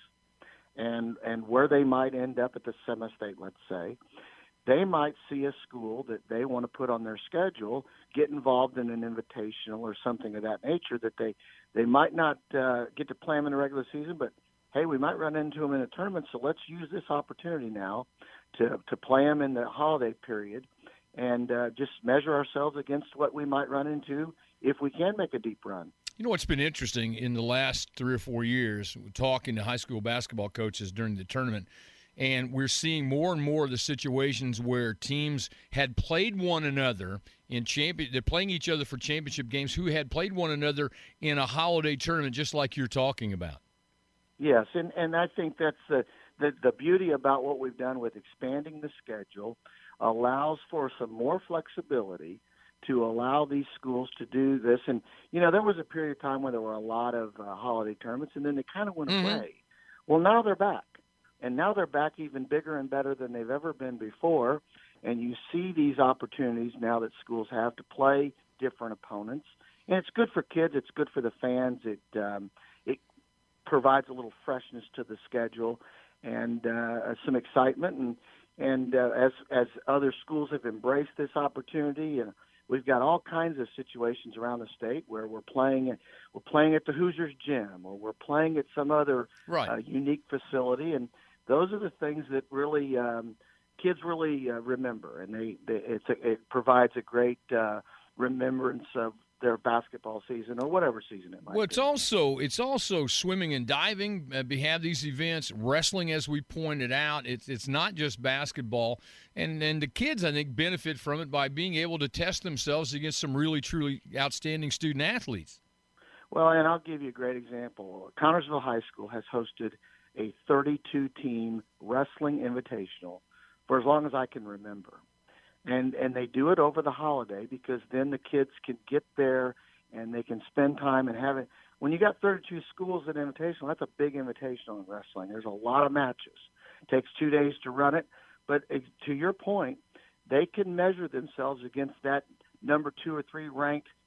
and, and where they might end up at the semi-state, let's say, they might see a school that they want to put on their schedule, get involved in an invitational or something of that nature that they, they might not uh, get to play them in the regular season, but, hey, we might run into them in a tournament, so let's use this opportunity now to, to play them in the holiday period and uh, just measure ourselves against what we might run into if we can make a deep run. You know what's been interesting in the last three or four years, talking to high school basketball coaches during the tournament, and we're seeing more and more of the situations where teams had played one another in champion. They're playing each other for championship games who had played one another in a holiday tournament, just like you're talking about. Yes, and, and I think that's the, the the beauty about what we've done with expanding the schedule allows for some more flexibility to allow these schools to do this. And, you know, there was a period of time when there were a lot of uh, holiday tournaments, and then they kind of went mm-hmm. away. Well, now they're back. And now they're back even bigger and better than they've ever been before. And you see these opportunities now that schools have to play different opponents. And it's good for kids. It's good for the fans. It um, it provides a little freshness to the schedule and uh, some excitement. And and uh, as as other schools have embraced this opportunity, and we've got all kinds of situations around the state where we're playing we're playing at the Hoosiers gym, or we're playing at some other right. uh, unique facility, and those are the things that really um, kids really uh, remember, and they, they it's a, it provides a great uh, remembrance of their basketball season or whatever season it might well, it's be. also it's also swimming and diving. Uh, we have these events, wrestling, as we pointed out. It's it's not just basketball, and and the kids, I think, benefit from it by being able to test themselves against some really truly outstanding student athletes. Well, and I'll give you a great example. Connersville High School has hosted a thirty-two team wrestling invitational for as long as I can remember. And and they do it over the holiday because then the kids can get there and they can spend time and have it. When you got thirty-two schools at invitational, that's a big invitational in wrestling. There's a lot of matches. It takes two days to run it. But to your point, they can measure themselves against that number two or three ranked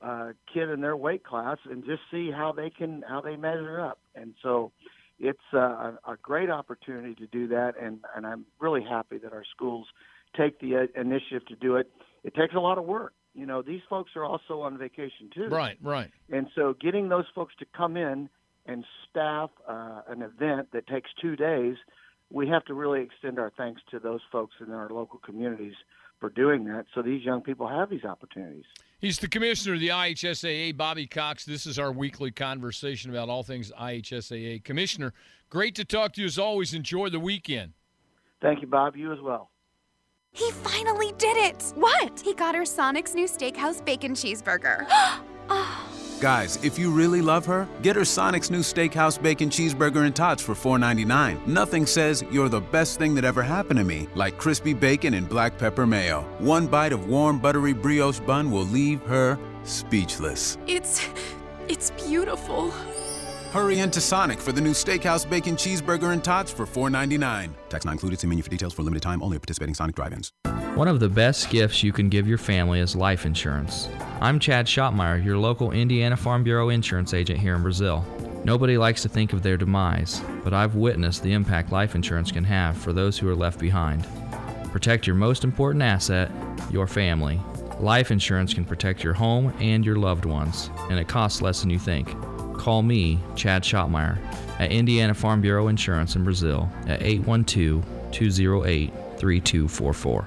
uh, kid in their weight class and just see how they can how they measure up. And so it's uh, a, a great opportunity to do that, and, and I'm really happy that our schools take the uh, initiative to do it. It takes a lot of work. You know, these folks are also on vacation too. Right, right. And so getting those folks to come in and staff uh, an event that takes two days, we have to really extend our thanks to those folks in our local communities for doing that, so these young people have these opportunities. He's the commissioner of the I H S A A, Bobby Cox. This is our weekly conversation about all things I H S A A. Commissioner, great to talk to you as always. Enjoy the weekend. Thank you, Bob. You as well. He finally did it! What? He got her Sonic's new Steakhouse Bacon Cheeseburger. Oh. Guys, if you really love her, get her Sonic's new Steakhouse Bacon Cheeseburger and Tots for four ninety-nine. Nothing says you're the best thing that ever happened to me like crispy bacon and black pepper mayo. One bite of warm, buttery brioche bun will leave her speechless. It's... it's beautiful. Hurry into Sonic for the new Steakhouse Bacon Cheeseburger and Tots for four ninety-nine. Tax not included. See menu for details. For limited time only at participating Sonic drive-ins. One of the best gifts you can give your family is life insurance. I'm Chad Schottmeyer, your local Indiana Farm Bureau insurance agent here in Brazil. Nobody likes to think of their demise, but I've witnessed the impact life insurance can have for those who are left behind. Protect your most important asset, your family. Life insurance can protect your home and your loved ones, and it costs less than you think. Call me, Chad Schottmeyer, at Indiana Farm Bureau Insurance in Brazil at eight one two, two oh eight, three two four four.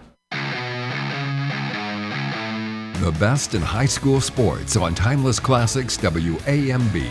The best in high school sports on Timeless Classics W A M B.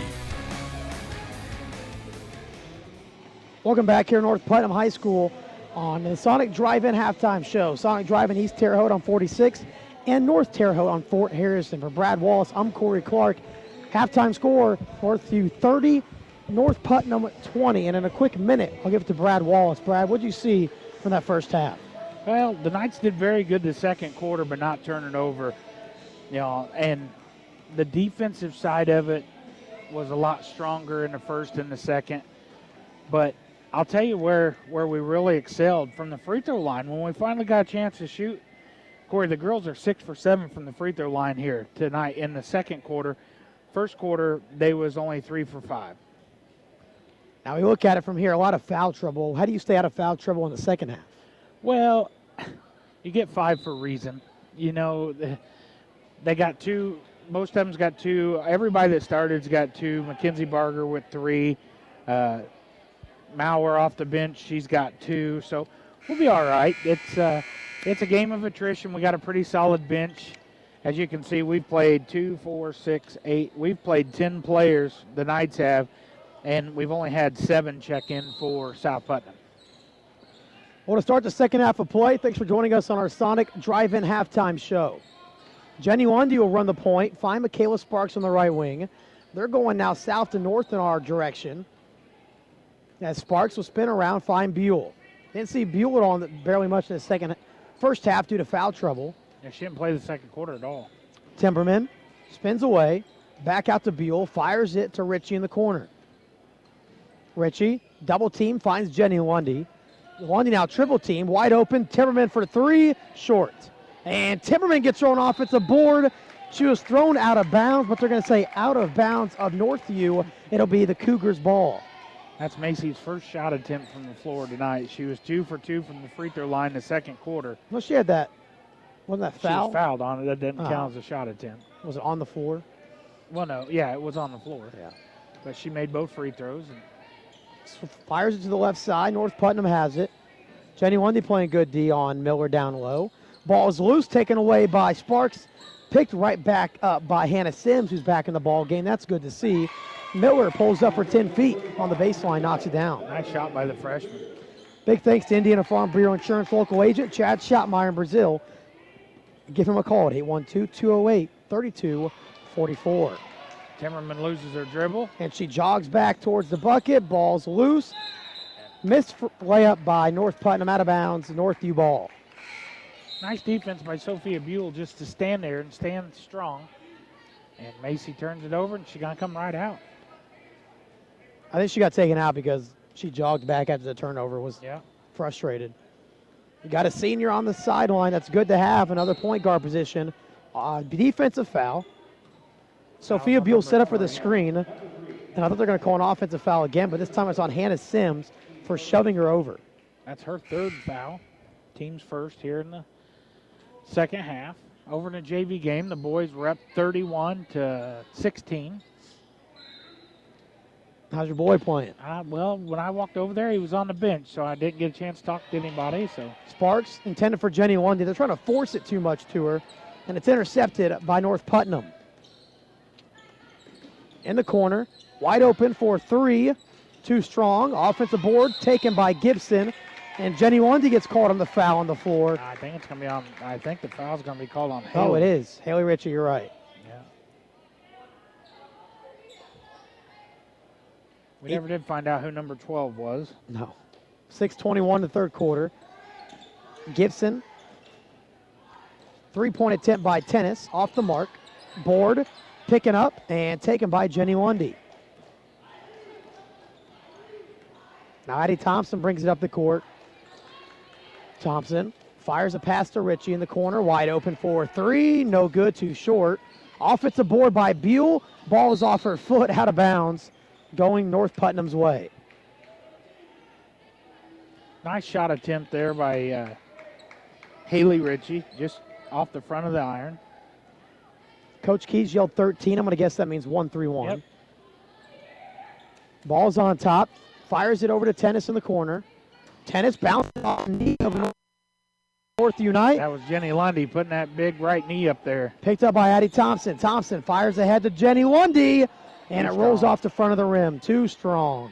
Welcome back here at North Putnam High School on the Sonic Drive-In Halftime Show. Sonic Drive-In East Terre Haute on forty-six and North Terre Haute on Fort Harrison. For Brad Wallace, I'm Corey Clark. Halftime score, Northview thirty, North Putnam twenty. And in a quick minute, I'll give it to Brad Wallace. Brad, what did you see from that first half? Well, the Knights did very good the second quarter, but not turning over. You know, and the defensive side of it was a lot stronger in the first and the second. But I'll tell you where, where we really excelled from the free throw line. When we finally got a chance to shoot, Corey, the girls are six for seven from the free throw line here tonight in the second quarter. First quarter, they was only three for five. Now we look at it from here, a lot of foul trouble. How do you stay out of foul trouble in the second half? Well, you get five for a reason. You know, they got two, most of them's got two. Everybody that started's got two. Mackenzie Barger with three. Uh, Mauer off the bench, she's got two. So we'll be all right. It's, uh, it's a game of attrition. We got a pretty solid bench. As you can see, we've played two, four, six, eight. We've played ten players, the Knights have, and we've only had seven check in for South Putnam. Well, to start the second half of play, thanks for joining us on our Sonic Drive-In Halftime Show. Jenny Lundy will run the point, find Michaela Sparks on the right wing. They're going now south to north in our direction. As Sparks will spin around, find Buell. Didn't see Buell on barely much in the second, first half due to foul trouble. Yeah, she didn't play the second quarter at all. Timberman spins away, back out to Buell, fires it to Ritchie in the corner. Ritchie, double team, finds Jenny Lundy. Lundy now triple team, wide open. Timberman for three, short. And Timberman gets thrown off. It's a board. She was thrown out of bounds, but they're going to say out of bounds of Northview. It'll be the Cougars' ball. That's Macy's first shot attempt from the floor tonight. She was two for two from the free throw line in the second quarter. Well, she had that. Wasn't that foul? She was fouled on it. That doesn't Oh. count as a shot attempt. Was it on the floor? Well, no. Yeah, it was on the floor. Yeah. But she made both free throws. And So fires it to the left side. North Putnam has it. Jenny Lundy playing good D on Miller down low. Ball is loose, taken away by Sparks. Picked right back up by Hannah Sims, who's back in the ball game. That's good to see. Miller pulls up for ten feet on the baseline, knocks it down. Nice shot by the freshman. Big thanks to Indiana Farm Bureau Insurance local agent Chad Schottmeyer in Brazil. Give him a call at eight one two, two oh eight, three two four four. Timmerman loses her dribble. And she jogs back towards the bucket. Ball's loose. Missed layup by North Putnam, out of bounds. Northview ball. Nice defense by Sophia Buell just to stand there and stand strong. And Macy turns it over, and she's going to come right out. I think she got taken out because she jogged back after the turnover, was yeah. frustrated. You got a senior on the sideline. That's good to have. Another point guard position. Uh, defensive foul. Sophia Buell set up for the screen, and I thought they're going to call an offensive foul again, but this time it's on Hannah Sims for shoving her over. That's her third foul. Team's first here in the second half. Over in the J V game, the boys were up thirty-one to sixteen. How's your boy playing? Uh, well, when I walked over there, he was on the bench, so I didn't get a chance to talk to anybody. So Sparks intended for Jenny Lundy. They're trying to force it too much to her, and it's intercepted by North Putnam. In the corner, wide open for three. Too strong. Offensive board taken by Gibson, and Jenny Lundy gets called on the foul on the floor. I think it's going to be on. I think the foul's going to be called on Haley. Oh, it is. Haley Ritchie, you're right. Yeah. We never did find out who number twelve was. No. six twenty-one to third quarter. Gibson. Three-point attempt by Tennis. Off the mark. Board. Picking up and taken by Jenny Lundy. Now Addie Thompson brings it up the court. Thompson fires a pass to Ritchie in the corner. Wide open for three. No good. Too short. Offensive board by Buell. Ball is off her foot. Out of bounds. Going North Putnam's way. Nice shot attempt there by uh, Haley Ritchie. Just off the front of the iron. Coach Keys yelled thirteen. I'm going to guess that means one three one. Yep. Ball's on top. Fires it over to Tennis in the corner. Tennis bounces off the knee of North Unite. That was Jenny Lundy putting that big right knee up there. Picked up by Addie Thompson. Thompson fires ahead to Jenny Lundy, and it rolls off the front of the rim. Too strong.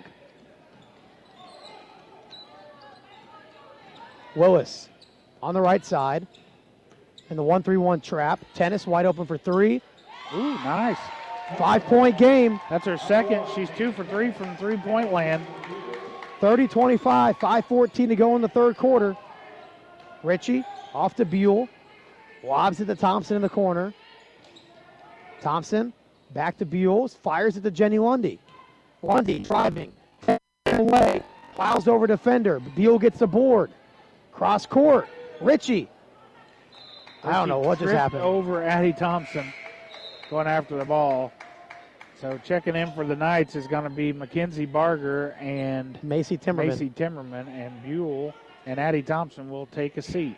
Willis on the right side in the one three one trap. Tennis wide open for three. Ooh, nice. Five-point game. That's her second. She's two for three from three-point land. thirty twenty-five, five fourteen to go in the third quarter. Ritchie off to Buell. Lobs it to Thompson in the corner. Thompson back to Buell. Fires it to Jenny Lundy. Lundy driving. Away. Plows over defender. Buell gets the board. Cross court. Ritchie. I don't know what just Tripped happened. Over Addie Thompson going after the ball. So checking in for the Knights is going to be Mackenzie Barger and Macy Timmerman. Macy Timmerman, and Buell and Addie Thompson will take a seat.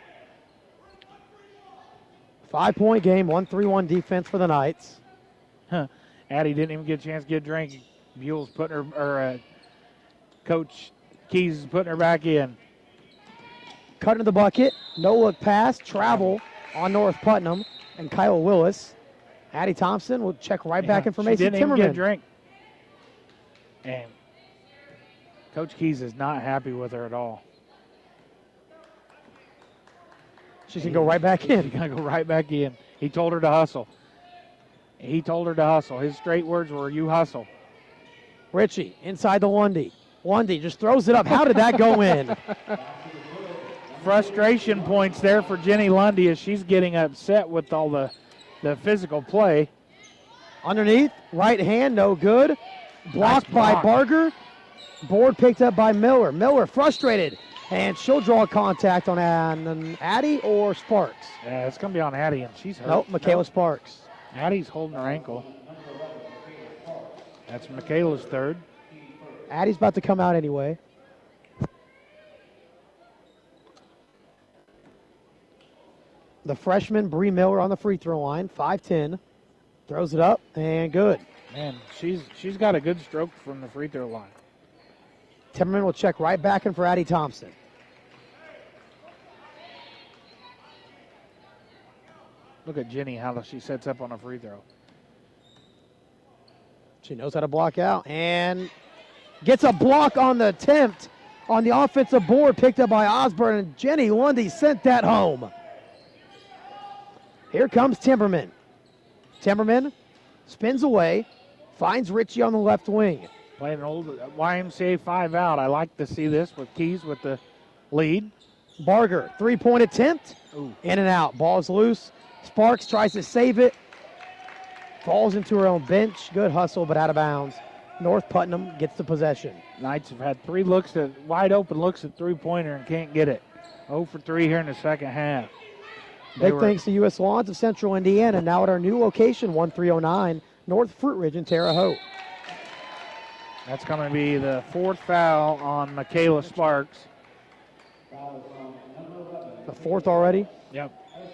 Five-point game, one three one defense for the Knights. Huh. Addie didn't even get a chance to get a drink. Buell's putting her, or uh, Coach Keys is putting her back in. Cut into the bucket. No-look pass. Travel on North Putnam and Kyle Willis. Addie Thompson will check right back in for Macy She didn't Timmerman. even get a drink. And Coach Keys is not happy with her at all. She's going to go right back in. She's going to go right back in. He told her to hustle. He told her to hustle. His straight words were, you hustle. Ritchie inside the Lundy. Lundy just throws it up. How did that go in? Frustration points there for Jenny Lundy as she's getting upset with all the, the physical play. Underneath, right hand, no good. Blocked Nice by block. Barger. Board picked up by Miller. Miller frustrated, and she'll draw contact on an Addie or Sparks. Yeah, it's going to be on Addie, and she's hurt. Nope, Michaela Sparks. Addie's holding her ankle. That's Michaela's third. Addie's about to come out anyway. The freshman, Bree Miller, on the free throw line, five ten. Throws it up, and good. Man, she's she's got a good stroke from the free throw line. Timmerman will check right back in for Addie Thompson. Look at Jenny, how she sets up on a free throw. She knows how to block out, and gets a block on the attempt on the offensive board, picked up by Osborne, and Jenny Lundy sent that home. Here comes Timberman. Timberman spins away, finds Ritchie on the left wing. Playing an old Y M C A five out. I like to see this with Keys with the lead. Barger, three-point attempt, Ooh. in and out. Ball's loose. Sparks tries to save it. Falls into her own bench. Good hustle, but out of bounds. North Putnam gets the possession. Knights have had three looks at wide open looks at three-pointer and can't get it. oh for three here in the second half. They Big were- thanks to U S Lawns of Central Indiana. Now at our new location, one three oh nine North Fruit Ridge and Terre Haute. That's going to be the fourth foul on Michaela Sparks. The fourth already? Yep.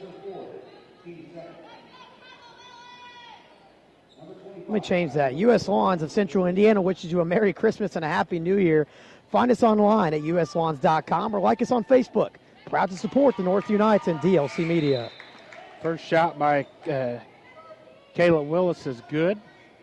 Let me change that. U S Lawns of Central Indiana wishes you a Merry Christmas and a Happy New Year. Find us online at U S lawns dot com or like us on Facebook. Proud to support the North Unites and D L C Media. First shot by uh, Kayla Willis is good.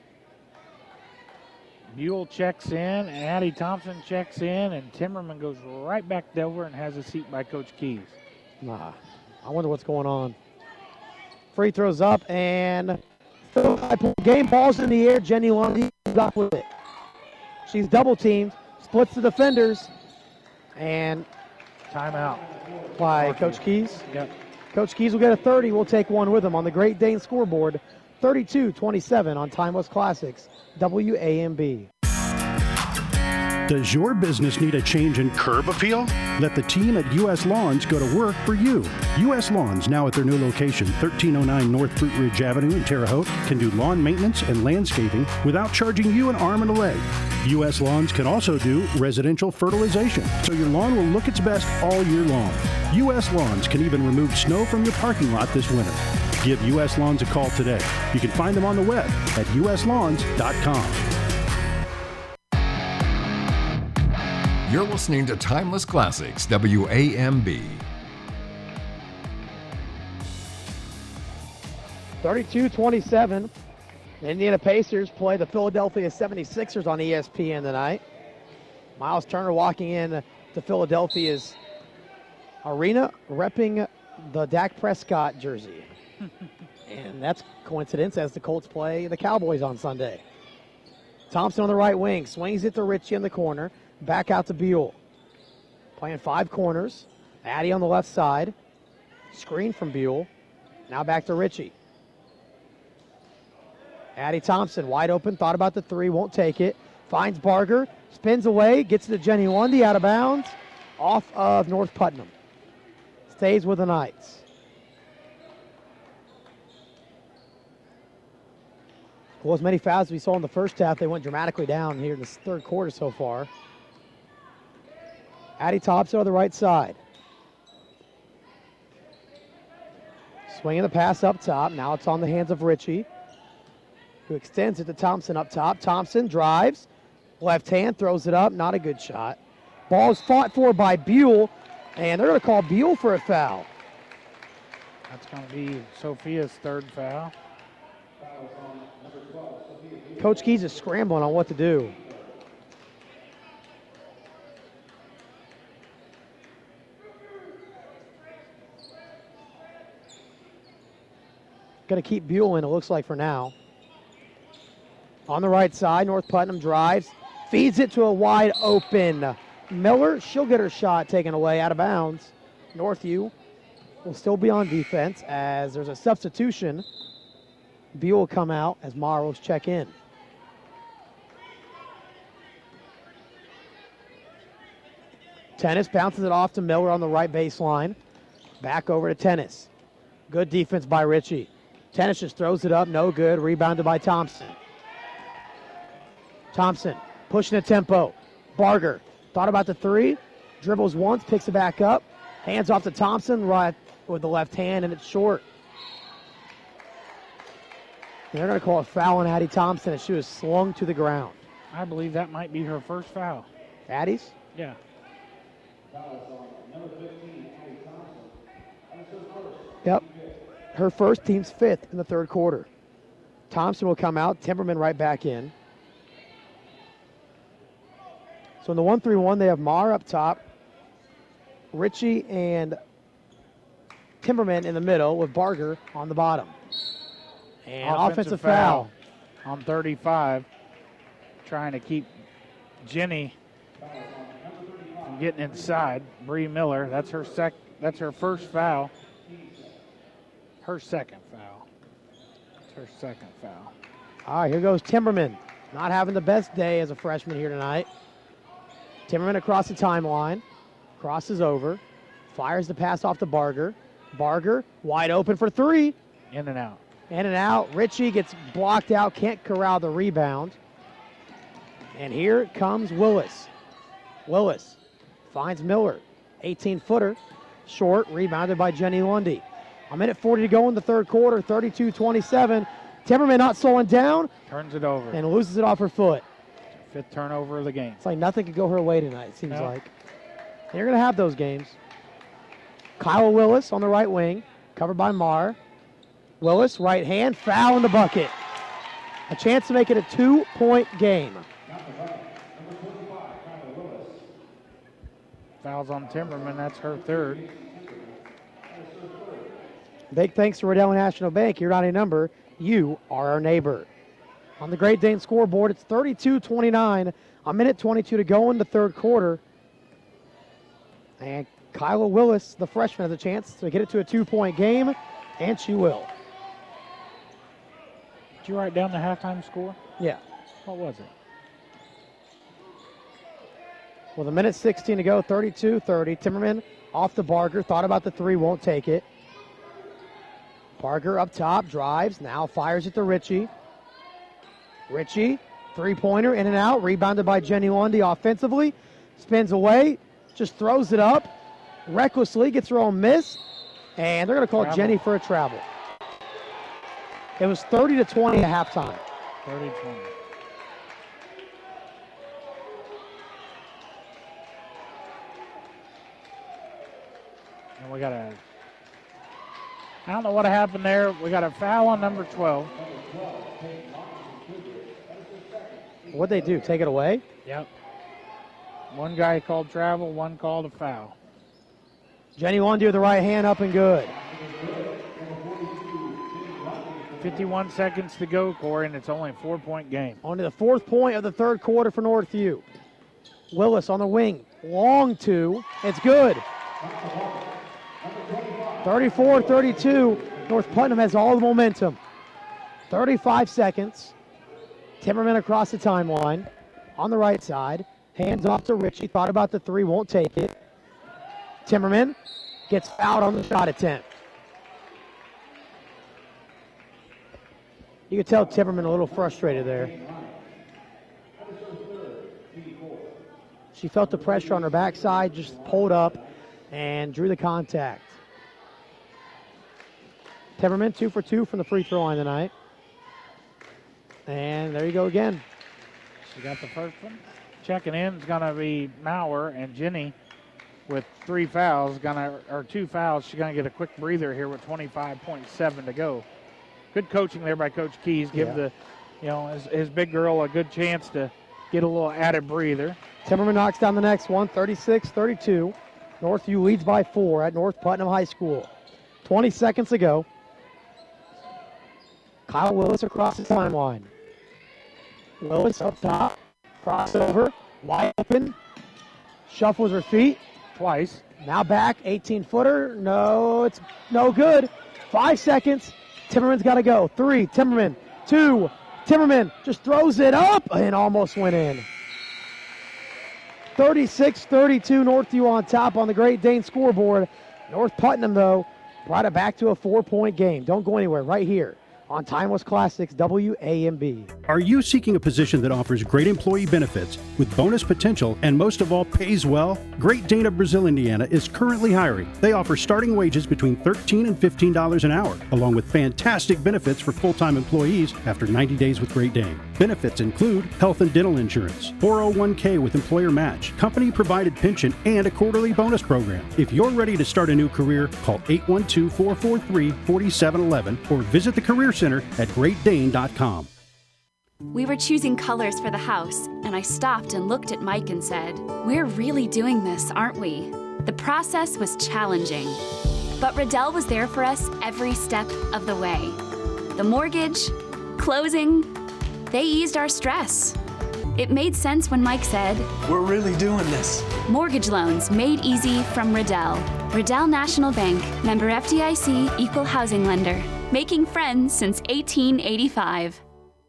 Buell checks in, and Addie Thompson checks in, and Timmerman goes right back over and has a seat by Coach Keys. Nah, I wonder what's going on. Free throws up, and game balls in the air. Jenny Lundy comes up with it. She's double teamed, splits the defenders, and timeout by Coach Keys. Yep. Coach Keys will get a thirty. We'll take one with him on the Great Dane scoreboard. thirty-two twenty-seven on Timeless Classics, W A M B. Does your business need a change in curb appeal? Let the team at U S Lawns go to work for you. U S Lawns, now at their new location, thirteen oh nine North Fruit Ridge Avenue in Terre Haute, can do lawn maintenance and landscaping without charging you an arm and a leg. U S Lawns can also do residential fertilization, so your lawn will look its best all year long. U S Lawns can even remove snow from your parking lot this winter. Give U S Lawns a call today. You can find them on the web at U S lawns dot com. You're listening to Timeless Classics, W A M B. thirty-two twenty-seven. The Indiana Pacers play the Philadelphia seventy-sixers on E S P N tonight. Miles Turner walking in to Philadelphia's arena, repping the Dak Prescott jersey. And that's coincidence as the Colts play the Cowboys on Sunday. Thompson on the right wing, swings it to Ritchie in the corner. Back out to Buell. Playing five corners. Addie on the left side. Screen from Buell. Now back to Ritchie. Addie Thompson wide open. Thought about the three. Won't take it. Finds Barger. Spins away. Gets to Jenny Lundy out of bounds. Off of North Putnam. Stays with the Knights. Well, as many fouls as we saw in the first half, they went dramatically down here in this third quarter so far. Addie Thompson on the right side. Swinging the pass up top. Now it's on the hands of Ritchie, who extends it to Thompson up top. Thompson drives. Left hand, throws it up. Not a good shot. Ball's fought for by Buell, and they're going to call Buell for a foul. That's going to be Sophia's third foul. Coach Keys is scrambling on what to do. Going to keep Buell in, it looks like, for now. On the right side, North Putnam drives, feeds it to a wide open Miller. She'll get her shot taken away out of bounds. Northview will still be on defense as there's a substitution. Buell will come out as Morrows check in. Tennis bounces it off to Miller on the right baseline. Back over to Tennis. Good defense by Ritchie. Tennis just throws it up, no good. Rebounded by Thompson. Thompson pushing the tempo. Barger thought about the three. Dribbles once, picks it back up. Hands off to Thompson right with the left hand, and it's short. They're going to call a foul on Addie Thompson as she was slung to the ground. I believe that might be her first foul. Addie's? Yeah. Yep. Her first, team's fifth in the third quarter. Thompson will come out. Timberman right back in. So in the one three one, they have Marr up top. Ritchie and Timberman in the middle with Barger on the bottom. And offensive, offensive foul. foul on thirty-five. Trying to keep Jenny from getting inside. Bree Miller, that's her sec. That's her first foul. Her second foul. It's her second foul. All right, here goes Timberman. Not having the best day as a freshman here tonight. Timberman across the timeline. Crosses over. Fires the pass off to Barger. Barger wide open for three. In and out. In and out. Ritchie gets blocked out, can't corral the rebound. And here comes Willis. Willis finds Miller. eighteen-footer, short, rebounded by Jenny Lundy. A minute forty to go in the third quarter, thirty-two twenty-seven. Timmerman not slowing down. Turns it over. And loses it off her foot. Fifth turnover of the game. It's like nothing could go her way tonight, it seems No. like. And you're going to have those games. Kyle Willis on the right wing, covered by Marr. Willis, right hand, foul in the bucket. A chance to make it a two-point game. Fouls on Timberman. That's her third. Big thanks to Riddell National Bank. You're not a number. You are our neighbor. On the Great Dane scoreboard, it's thirty-two twenty-nine. A minute twenty-two to go in the third quarter. And Kyla Willis, the freshman, has a chance to get it to a two-point game, and she will. Did you write down the halftime score? Yeah. What was it? With a minute sixteen to go, thirty-two thirty. Timmerman off to Barger. Thought about the three, won't take it. Barger up top, drives, now fires it to Ritchie. Ritchie, three-pointer, in and out, rebounded by Jenny Lundy offensively. Spins away, just throws it up, recklessly, gets her own miss, and they're going to call Travel. Jenny for a travel. It was thirty to twenty at halftime. thirty twenty. And we got a, I don't know what happened there. We got a foul on number twelve. What'd they do, take it away? Yep. One guy called travel, one called a foul. Jenny Lundy with the right hand up and good. fifty-one seconds to go, Corey, and it's only a four-point game. On to the fourth point of the third quarter for Northview. Willis on the wing, long two, it's good. thirty-four thirty-two, North Putnam has all the momentum. thirty-five seconds. Timmerman across the timeline on the right side. Hands off to Ritchie, thought about the three, won't take it. Timmerman gets fouled on the shot attempt. You could tell Timmerman a little frustrated there. She felt the pressure on her backside, just pulled up and drew the contact. Timmerman two for two from the free throw line tonight. And there you go again. She got the first one. Checking in is going to be Maurer, and Jenny with three fouls, gonna or two fouls. She's going to get a quick breather here with twenty-five point seven to go. Good coaching there by Coach Keys. Give Yeah. the, you know, his, his big girl a good chance to get a little added breather. Timmerman knocks down the next one, thirty-six thirty-two. Northview leads by four at North Putnam High School. twenty seconds to go. Kyle Willis across the timeline. Willis up top, crossover, wide open, shuffles her feet twice. Now back, eighteen-footer. No, it's no good. Five seconds. Timmerman's got to go. Three, Timmerman. Two, Timmerman just throws it up and almost went in. thirty-six thirty-two, Northview on top on the Great Dane scoreboard. North Putnam, though, brought it back to a four-point game. Don't go anywhere, right here on Timeless Classics, W A M B. Are you seeking a position that offers great employee benefits with bonus potential and most of all pays well? Great Dane of Brazil, Indiana is currently hiring. They offer starting wages between thirteen dollars and fifteen dollars an hour, along with fantastic benefits for full-time employees after ninety days with Great Dane. Benefits include health and dental insurance, four oh one k with employer match, company-provided pension, and a quarterly bonus program. If you're ready to start a new career, call eight one two, four four three, four seven one one or visit the Career Center at great dane dot com. We were choosing colors for the house, and I stopped and looked at Mike and said, "We're really doing this, aren't we?" The process was challenging, but Riddell was there for us every step of the way. The mortgage, closing, they eased our stress. It made sense when Mike said, "We're really doing this." Mortgage loans made easy from Riddell. Riddell National Bank, member F D I C, equal housing lender. Making friends since eighteen eighty-five.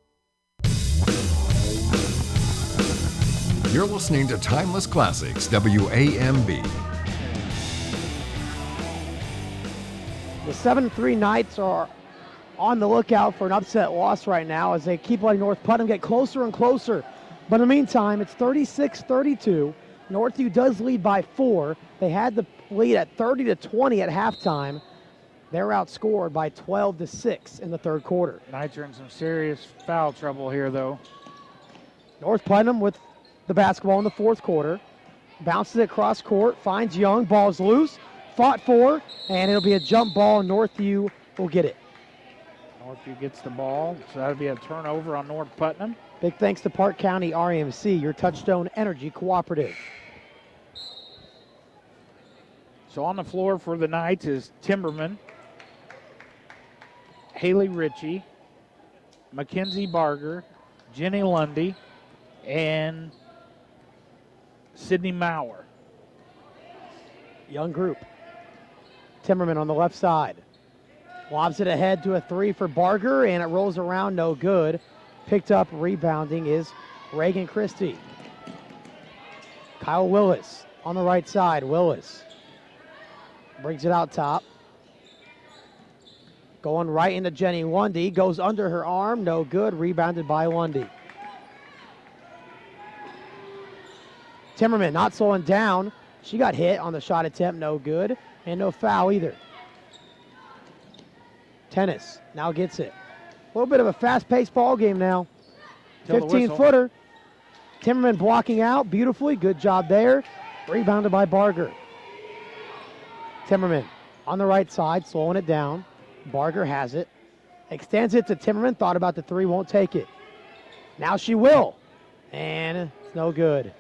You're listening to Timeless Classics, W A M B. The seven three Knights are on the lookout for an upset loss right now as they keep letting North Putnam get closer and closer. But in the meantime, it's thirty-six thirty-two. Northview does lead by four. They had the lead at thirty to twenty at halftime. They're outscored by twelve to six in the third quarter. Knights are in some serious foul trouble here, though. North Putnam with the basketball in the fourth quarter. Bounces it across court, finds Young, ball's loose, fought for, and it'll be a jump ball. Northview will get it. Northview gets the ball, so that'll be a turnover on North Putnam. Big thanks to Park County R E M C, your Touchstone Energy Cooperative. So on the floor for the Knights is Timberman, Haley Ritchie, Mackenzie Barger, Jenny Lundy, and Sydney Maurer. Young group. Timmerman on the left side. Lobs it ahead to a three for Barger, and it rolls around, no good. Picked up, rebounding is Reagan Christie. Kyle Willis on the right side. Willis brings it out top. Going right into Jenny Lundy. Goes under her arm, no good. Rebounded by Lundy. Timmerman not slowing down. She got hit on the shot attempt, no good. And no foul either. Tennis now gets it. A little bit of a fast-paced ball game now. fifteen-footer. Timmerman blocking out beautifully. Good job there. Rebounded by Barger. Timmerman on the right side, slowing it down. Barger has it. Extends it to Timmerman. Thought about the three, won't take it. Now she will. And it's no good.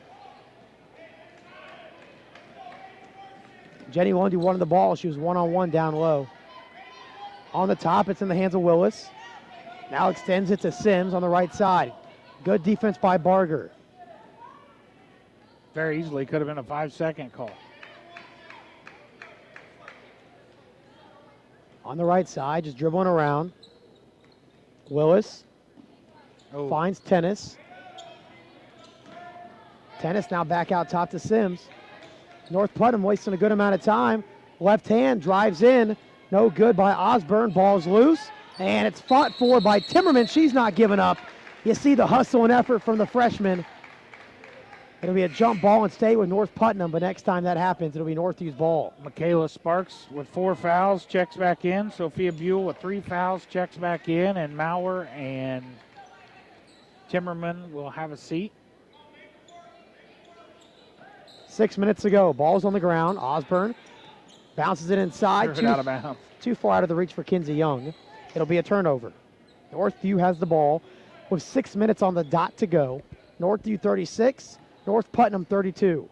Jenny Lundy wanted the ball. She was one-on-one down low. On the top, it's in the hands of Willis. Now extends it to Sims on the right side. Good defense by Barger. Very easily could have been a five-second call. On the right side, just dribbling around. Willis oh. finds Tennis. Tennis now back out top to Sims. North Putnam wasting a good amount of time. Left hand drives in. No good by Osborne. Ball's loose. And it's fought for by Timmerman. She's not giving up. You see the hustle and effort from the freshman. It'll be a jump ball and stay with North Putnam, but next time that happens, it'll be Northview's ball. Michaela Sparks with four fouls, checks back in. Sophia Buell with three fouls, checks back in. And Maurer and Timmerman will have a seat. Six minutes to go. Ball's on the ground. Osborne bounces it inside. Too, it out of bounds. Too far out of the reach for Kinsey Young. It'll be a turnover. Northview has the ball with six minutes on the dot to go. Northview thirty-six, North Putnam thirty-two.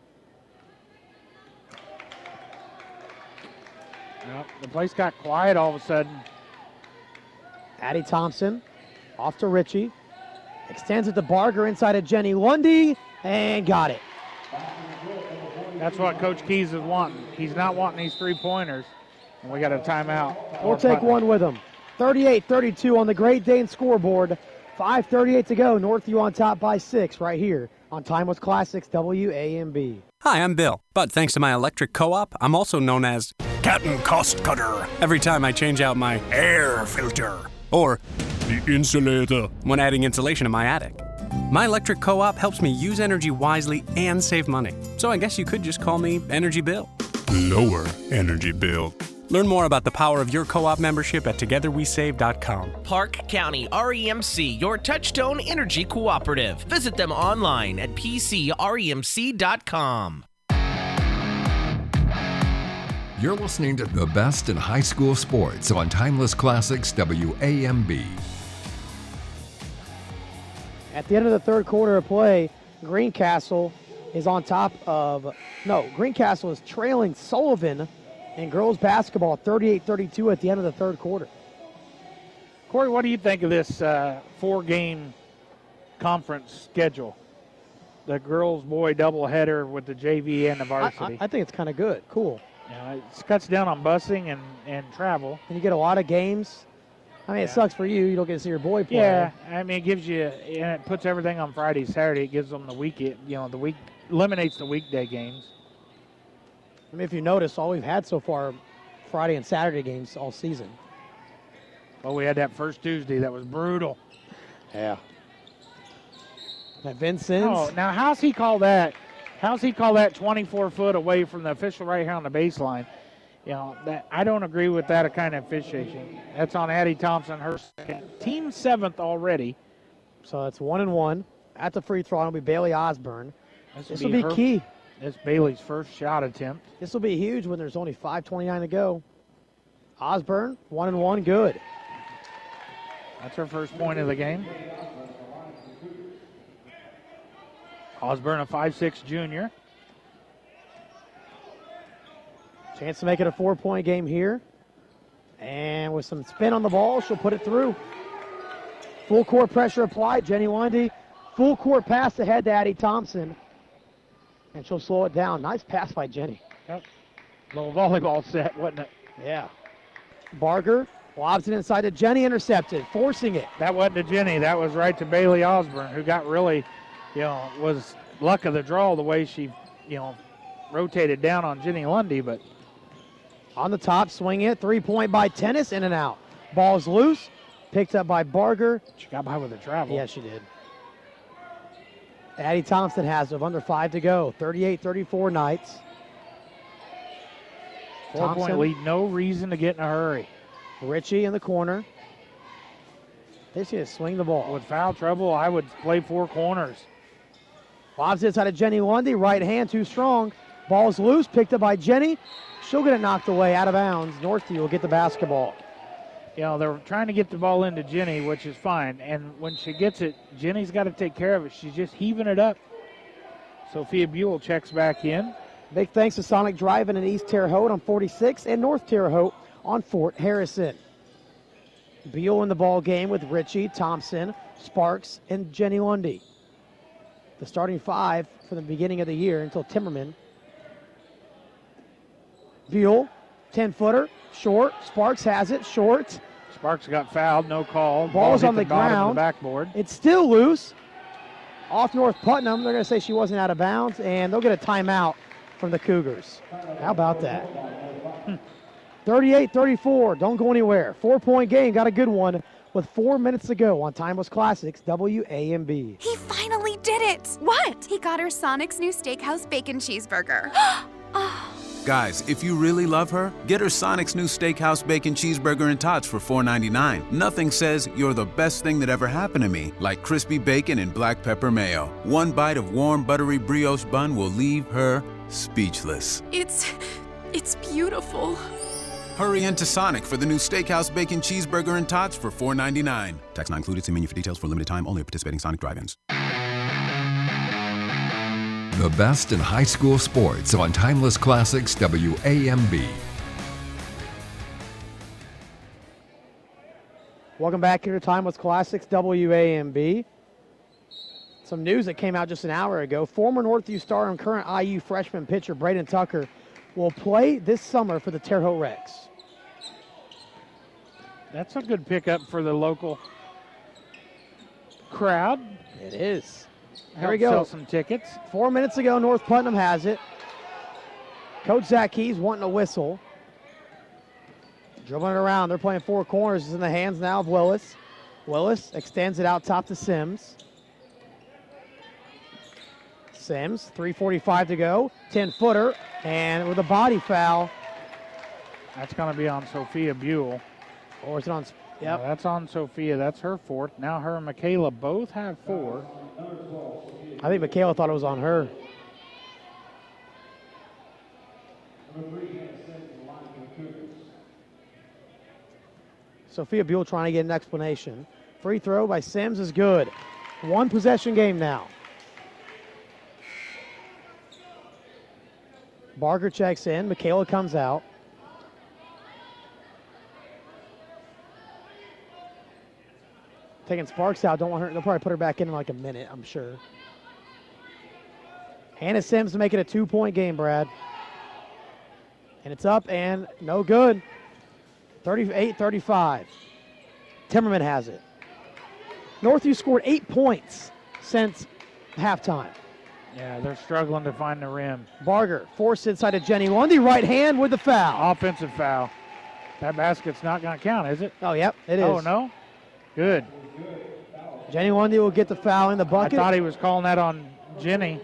Well, the place got quiet all of a sudden. Addie Thompson off to Ritchie. Extends it to Barger inside of Jenny Lundy and got it. That's what Coach Keys is wanting. He's not wanting these three-pointers, and we got a timeout. We'll take one with him. thirty-eight thirty-two on the Great Dane scoreboard. five thirty-eight to go. Northview on top by six right here on Timeless Classics W A M B. Hi, I'm Bill, but thanks to my electric co-op, I'm also known as Captain Cost Cutter every time I change out my air filter or the insulator when adding insulation in my attic. My electric co-op helps me use energy wisely and save money, so I guess you could just call me Energy Bill. Lower energy bill. Learn more about the power of your co-op membership at together we save dot com. Park County R E M C, your Touchstone Energy Cooperative. Visit them online at p c r e m c dot com. You're listening to the best in high school sports on Timeless Classics W A M B. At the end of the third quarter of play, Greencastle is on top of, no, Greencastle is trailing Sullivan in girls basketball thirty-eight thirty-two at the end of the third quarter. Corey, what do you think of this uh, four-game conference schedule? The girls-boy doubleheader with the J V and the varsity. I, I, I think it's kind of good. Cool. Yeah, it cuts down on busing and, and travel. And you get a lot of games. I mean, yeah. It sucks for you. You don't get to see your boy play. Yeah, I mean, it gives you, and it puts everything on Friday, Saturday. It gives them the week, you know, the week, eliminates the weekday games. I mean, if you notice, all we've had so far, Friday and Saturday games all season. Oh, we had that first Tuesday. That was brutal. Yeah. Now Vincent. Oh, now how's he call that? How's he call that twenty-four foot away from the official right here on the baseline? You know, that I don't agree with that kind of officiating. That's on Addie Thompson, her second. Team seventh already. So that's one and one. At the free throw, it'll be Bailey Osborne. This will be be her- key. This Bailey's first shot attempt. This will be huge when there's only five twenty-nine to go. Osborne, one and one, good. That's her first point of the game. Osborne, a five six junior. Chance to make it a four-point game here. And with some spin on the ball, she'll put it through. Full court pressure applied. Jenny Lundy, full court pass ahead to Addie Thompson. And she'll slow it down. Nice pass by Jenny. Yep. Little volleyball set, wasn't it? Yeah. Barger lobs it inside to Jenny, intercepted, forcing it. That wasn't to Jenny. That was right to Bailey Osborne, who got really, you know, was luck of the draw the way she, you know, rotated down on Jenny Lundy. But on the top, swing it, three-point by Tennis, in and out. Ball's loose, picked up by Barger. She got by with a travel. Yeah, she did. Addie Thompson has it with under five to go. thirty-eight thirty-four Knights. Four-point lead, no reason to get in a hurry. Ritchie in the corner. They just need to swing the ball. With foul trouble, I would play four corners. Lobs it inside of Jenny Lundy. Right hand too strong. Ball's loose, picked up by Jenny. She'll get it knocked away, out of bounds. Northview will get the basketball. You know, they're trying to get the ball into Jenny, which is fine. And when she gets it, Jenny's got to take care of it. She's just heaving it up. Sophia Buell checks back in. Big thanks to Sonic Drive-In in East Terre Haute on forty-six and North Terre Haute on Fort Harrison. Buell in the ball game with Ritchie, Thompson, Sparks, and Jenny Lundy. The starting five for the beginning of the year until Timmerman. Buell, ten-footer, short. Sparks has it, short. Sparks got fouled, no call. Ball's Ball on hit the, bottom of ground. the backboard. It's still loose. Off North Putnam. They're going to say she wasn't out of bounds, and they'll get a timeout from the Cougars. How about that? thirty-eight thirty-four. Don't go anywhere. Four-point game. Got a good one with four minutes to go on Timeless Classics W A M B. He finally did it! What? He got her Sonic's new Steakhouse Bacon Cheeseburger. Oh. Guys, if you really love her, get her Sonic's new Steakhouse Bacon Cheeseburger and Tots for four ninety-nine. Nothing says you're the best thing that ever happened to me like crispy bacon and black pepper mayo. One bite of warm, buttery brioche bun will leave her speechless. It's... it's beautiful. Hurry into Sonic for the new Steakhouse Bacon Cheeseburger and Tots for four ninety-nine. Tax not included. See menu for details. For limited time only at participating Sonic drive-ins. The best in high school sports on Timeless Classics W A M B. Welcome back here to Timeless Classics W A M B. Some news that came out just an hour ago. Former Northview star and current I U freshman pitcher Braden Tucker will play this summer for the Terre Haute Rex. That's a good pickup for the local crowd. It is. Here Help we go. Sell some tickets. Four minutes ago, North Putnam has it. Coach Zach Keys wanting a whistle. Dribbling it around. They're playing four corners. It's in the hands now of Willis. Willis extends it out top to Sims. Sims, three forty-five to go. ten-footer, and with a body foul. That's going to be on Sophia Buell. Or is it on? Yep. No, that's on Sophia. That's her fourth. Now her and Michaela both have four. I think Michaela thought it was on her. Sophia Buell trying to get an explanation. Free throw by Sims is good. One possession game now. Barger checks in. Michaela comes out. Taking Sparks out. Don't want her. They'll probably put her back in in like a minute, I'm sure. Hannah Sims to make it a two-point game, Brad. And it's up and no good. thirty-eight thirty-five. Timmerman has it. Northview scored eight points since halftime. Yeah, they're struggling to find the rim. Barger forced inside of Jenny Lundy. Right hand with the foul. Offensive foul. That basket's not going to count, is it? Oh, yep, it is. Oh, no? Good. Jenny Lundy will get the foul in the bucket. I thought he was calling that on Jenny.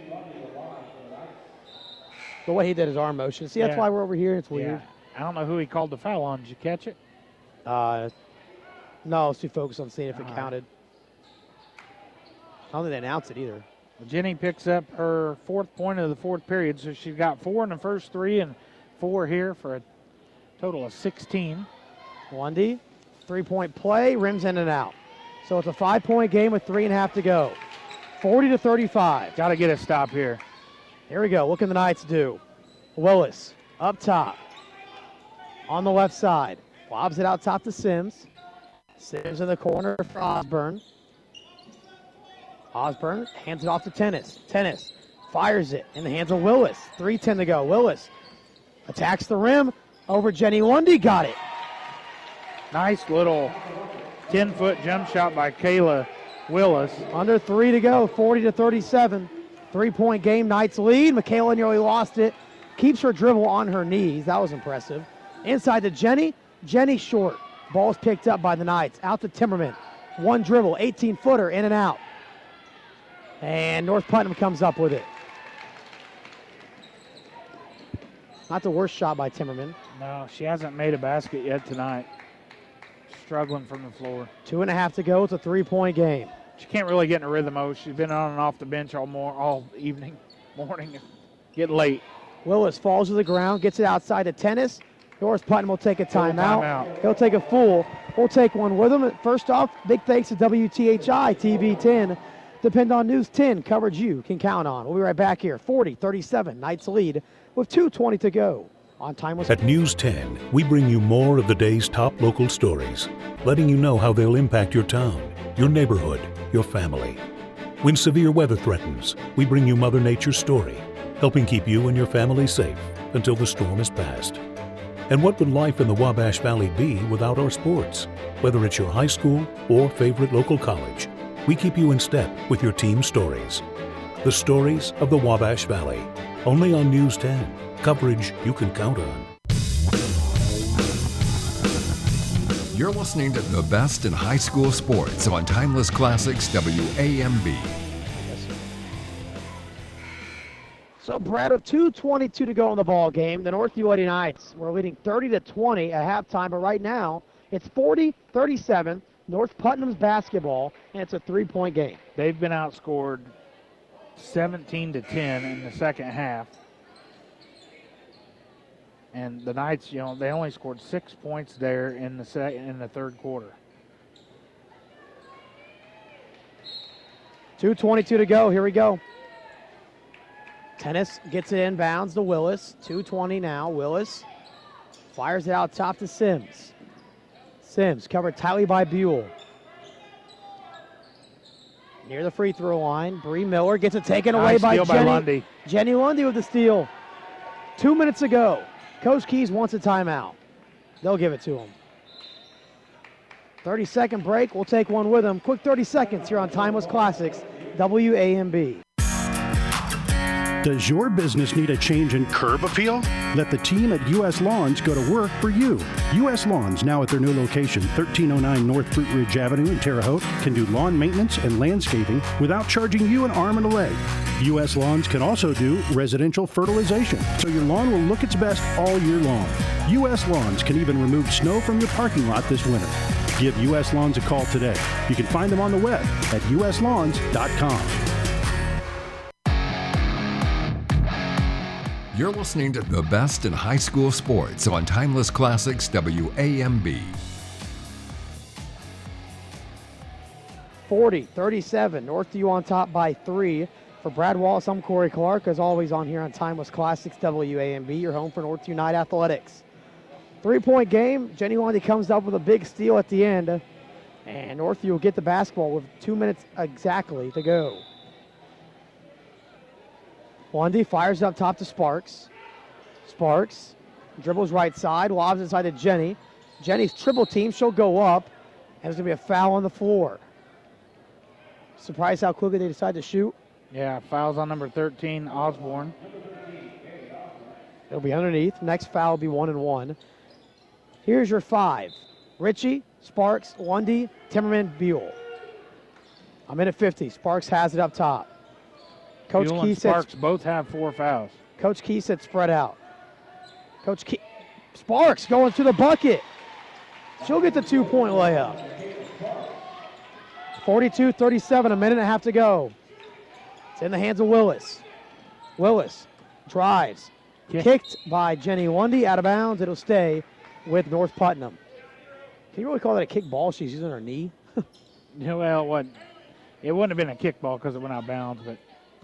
The way he did his arm motion. See, that's Yeah. why we're over here. It's weird. Yeah. I don't know who he called the foul on. Did you catch it? Uh, no, I was too focused on seeing if it All right. counted. I don't think they announced it either. Jenny picks up her fourth point of the fourth period, so she's got four in the first three and four here for a total of sixteen. Lundy, three-point play, rims in and out. So it's a five-point game with three and a half to go. forty to thirty-five. Got to get a stop here. Here we go. What can the Knights do? Willis up top. On the left side. Lobs it out top to Sims. Sims in the corner for Osborne. Osborne hands it off to Tennis. Tennis fires it in the hands of Willis. three ten to go. Willis attacks the rim over Jenny Lundy. Got it. Nice little ten-foot jump shot by Kayla Willis. Under three to go, forty to thirty-seven. Three-point game, Knights lead. Michaela nearly lost it. Keeps her dribble on her knees. That was impressive. Inside to Jenny. Jenny short. Ball's picked up by the Knights. Out to Timmerman. One dribble, eighteen-footer, in and out. And North Putnam comes up with it. Not the worst shot by Timmerman. No, she hasn't made a basket yet tonight. Struggling from the floor. Two and a half to go. It's a three-point game. She can't really get in a rhythm, though. She's been on and off the bench all more, all evening, morning, getting late. Willis falls to the ground, gets it outside to Tennis. North Putnam will take a timeout. timeout. He'll take a full. We'll take one with him. First off, big thanks to W T H I T V ten. Depend on News ten, coverage you can count on. We'll be right back here. forty thirty-seven, Knights lead with two twenty to go. On Timeless. At News ten, we bring you more of the day's top local stories, letting you know how they'll impact your town, your neighborhood, your family. When severe weather threatens, we bring you Mother Nature's story, helping keep you and your family safe until the storm is past. And what would life in the Wabash Valley be without our sports? Whether it's your high school or favorite local college, we keep you in step with your team stories. The stories of the Wabash Valley, only on News ten. Coverage you can count on. You're listening to the best in high school sports on Timeless Classics W A M B. So, Brad, with two twenty-two to go in the ball game, the North U Lady Knights were leading thirty to twenty at halftime, but right now it's forty thirty-seven, North Putnam's basketball, and it's a three-point game. They've been outscored seventeen to ten in the second half. And the Knights, you know, they only scored six points there in the second, in the third quarter. two twenty-two to go. Here we go. Tennis gets it inbounds to Willis. two twenty now. Willis fires it out top to Sims. Sims covered tightly by Buell. Near the free throw line, Bree Miller gets it taken away Nice by steal Jenny. by Lundy. Jenny Lundy with the steal. Two minutes to go. Coach Keys wants a timeout. They'll give it to him. thirty-second break. We'll take one with him. Quick thirty seconds here on Timeless Classics, W A M B. Does your business need a change in curb appeal? Let the team at U S Lawns go to work for you. U S Lawns, now at their new location, thirteen oh nine North Fruit Ridge Avenue in Terre Haute, can do lawn maintenance and landscaping without charging you an arm and a leg. U S Lawns can also do residential fertilization, so your lawn will look its best all year long. U S Lawns can even remove snow from your parking lot this winter. Give U S Lawns a call today. You can find them on the web at U S lawns dot com. You're listening to the best in high school sports on Timeless Classics W A M B. forty thirty-seven, Northview on top by three. For Brad Wallace, I'm Corey Clark, as always on here on Timeless Classics W A M B, your home for Northview Knight Athletics. Three-point game. Jenny Lundy comes up with a big steal at the end, and Northview will get the basketball with two minutes exactly to go. Lundy fires up top to Sparks. Sparks dribbles right side, lobs inside to Jenny. Jenny's triple team, she'll go up, and there's going to be a foul on the floor. Surprised how quickly they decide to shoot. Yeah, fouls on number thirteen, Osborne. It'll be underneath. Next foul will be one and one. Here's your five. Ritchie, Sparks, Lundy, Timmerman, Buell. A minute fifty. Sparks has it up top. Coach Buell Key and said Sparks both have four fouls. Coach Key said spread out. Coach Key, Sparks going to the bucket. She'll get the two-point layup. forty-two thirty-seven, a minute and a half to go. It's in the hands of Willis. Willis drives. Kick. Kicked by Jenny Lundy, out of bounds. It'll stay with North Putnam. Can you really call that a kick ball? She's using her knee. Yeah, well, it wasn't, it wouldn't have been a kickball because it went out of bounds, but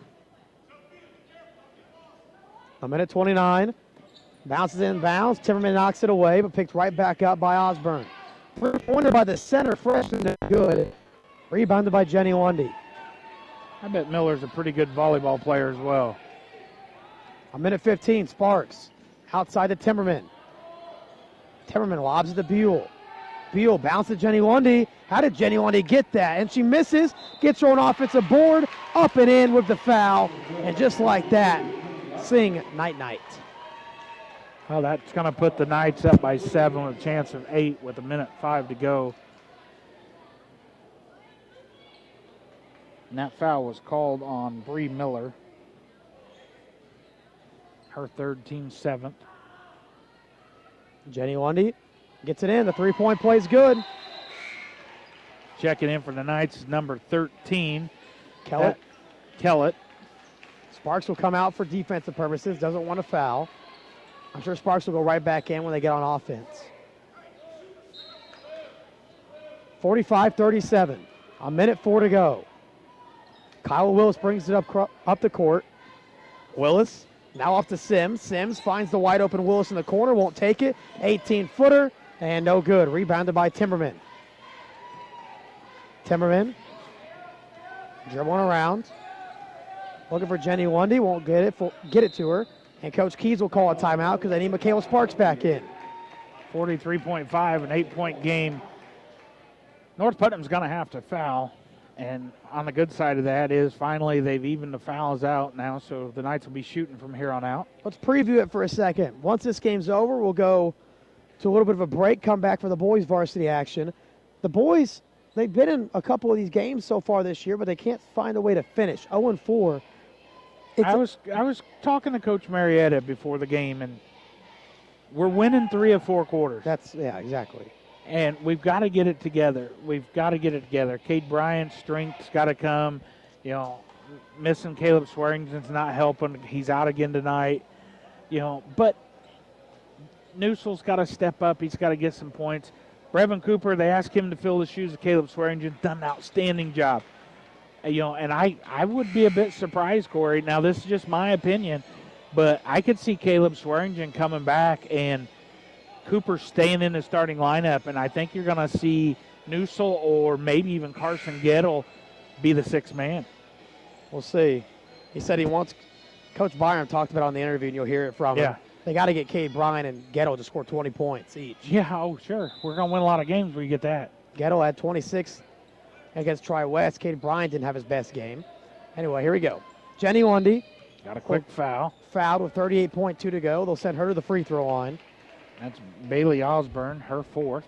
A minute twenty-nine. Bounces in bounds. Timmerman knocks it away, but picked right back up by Osborne. Three-pointer by the center freshman. Good. Rebounded by Jenny Lundy. I bet Miller's a pretty good volleyball player as well. A minute fifteen. Sparks outside to Timmerman. Timmerman lobs it to Buell. Buell bounces to Jenny Lundy. How did Jenny Lundy get that? And she misses. Gets her own offensive board. Up and in with the foul. And just like that, sing night-night. Well, that's going to put the Knights up by seven with a chance of eight with a minute five to go. And that foul was called on Bree Miller. Her third, team seventh. Jenny Lundy gets it in. The three-point play is good. Checking in for the Knights is number thirteen. Kellett. Kellett. Sparks will come out for defensive purposes. Doesn't want to foul. I'm sure Sparks will go right back in when they get on offense. forty-five thirty-seven. A minute four to go. Kyle Willis brings it up, cro- up the court. Willis now off to Sims. Sims finds the wide open Willis in the corner. Won't take it. eighteen-footer. And no good. Rebounded by Timmerman. Timmerman. Dribbling around. Looking for Jenny Lundy. Won't get it, for, get it to her. And Coach Keys will call a timeout because they need Michaela Sparks back in. forty-three point five, an eight-point game. North Putnam's going to have to foul. And on the good side of that is finally they've evened the fouls out now, so the Knights will be shooting from here on out. Let's preview it for a second. Once this game's over, we'll go to a little bit of a break, come back for the boys' varsity action. The boys, they've been in a couple of these games so far this year, but they can't find a way to finish. oh and four. It's I was I was talking to Coach Marietta before the game, and we're winning three of four quarters. That's, yeah, exactly. And we've got to get it together. We've got to get it together. Cade Bryant's strength's got to come. You know, missing Caleb Swearington's not helping. He's out again tonight. You know, but Newsell's got to step up. He's got to get some points. Brevin Cooper, they asked him to fill the shoes of Caleb Swearington. Done an outstanding job. You know, and I, I would be a bit surprised, Corey. Now, this is just my opinion, but I could see Caleb Swearington coming back and Cooper staying in the starting lineup, and I think you're going to see Newsell or maybe even Carson Gettle be the sixth man. We'll see. He said he wants – Coach Byram talked about it on the interview, and you'll hear it from Yeah. him. They got to get Cade Bryant and Gettle to score twenty points each. Yeah, oh, sure. We're going to win a lot of games when you get that. Gettle had twenty-six against Tri-West. Cade Bryant didn't have his best game. Anyway, here we go. Jenny Lundy. Got a quick foul. Fouled with thirty-eight point two to go. They'll send her to the free throw line. That's Bailey Osborne, her fourth.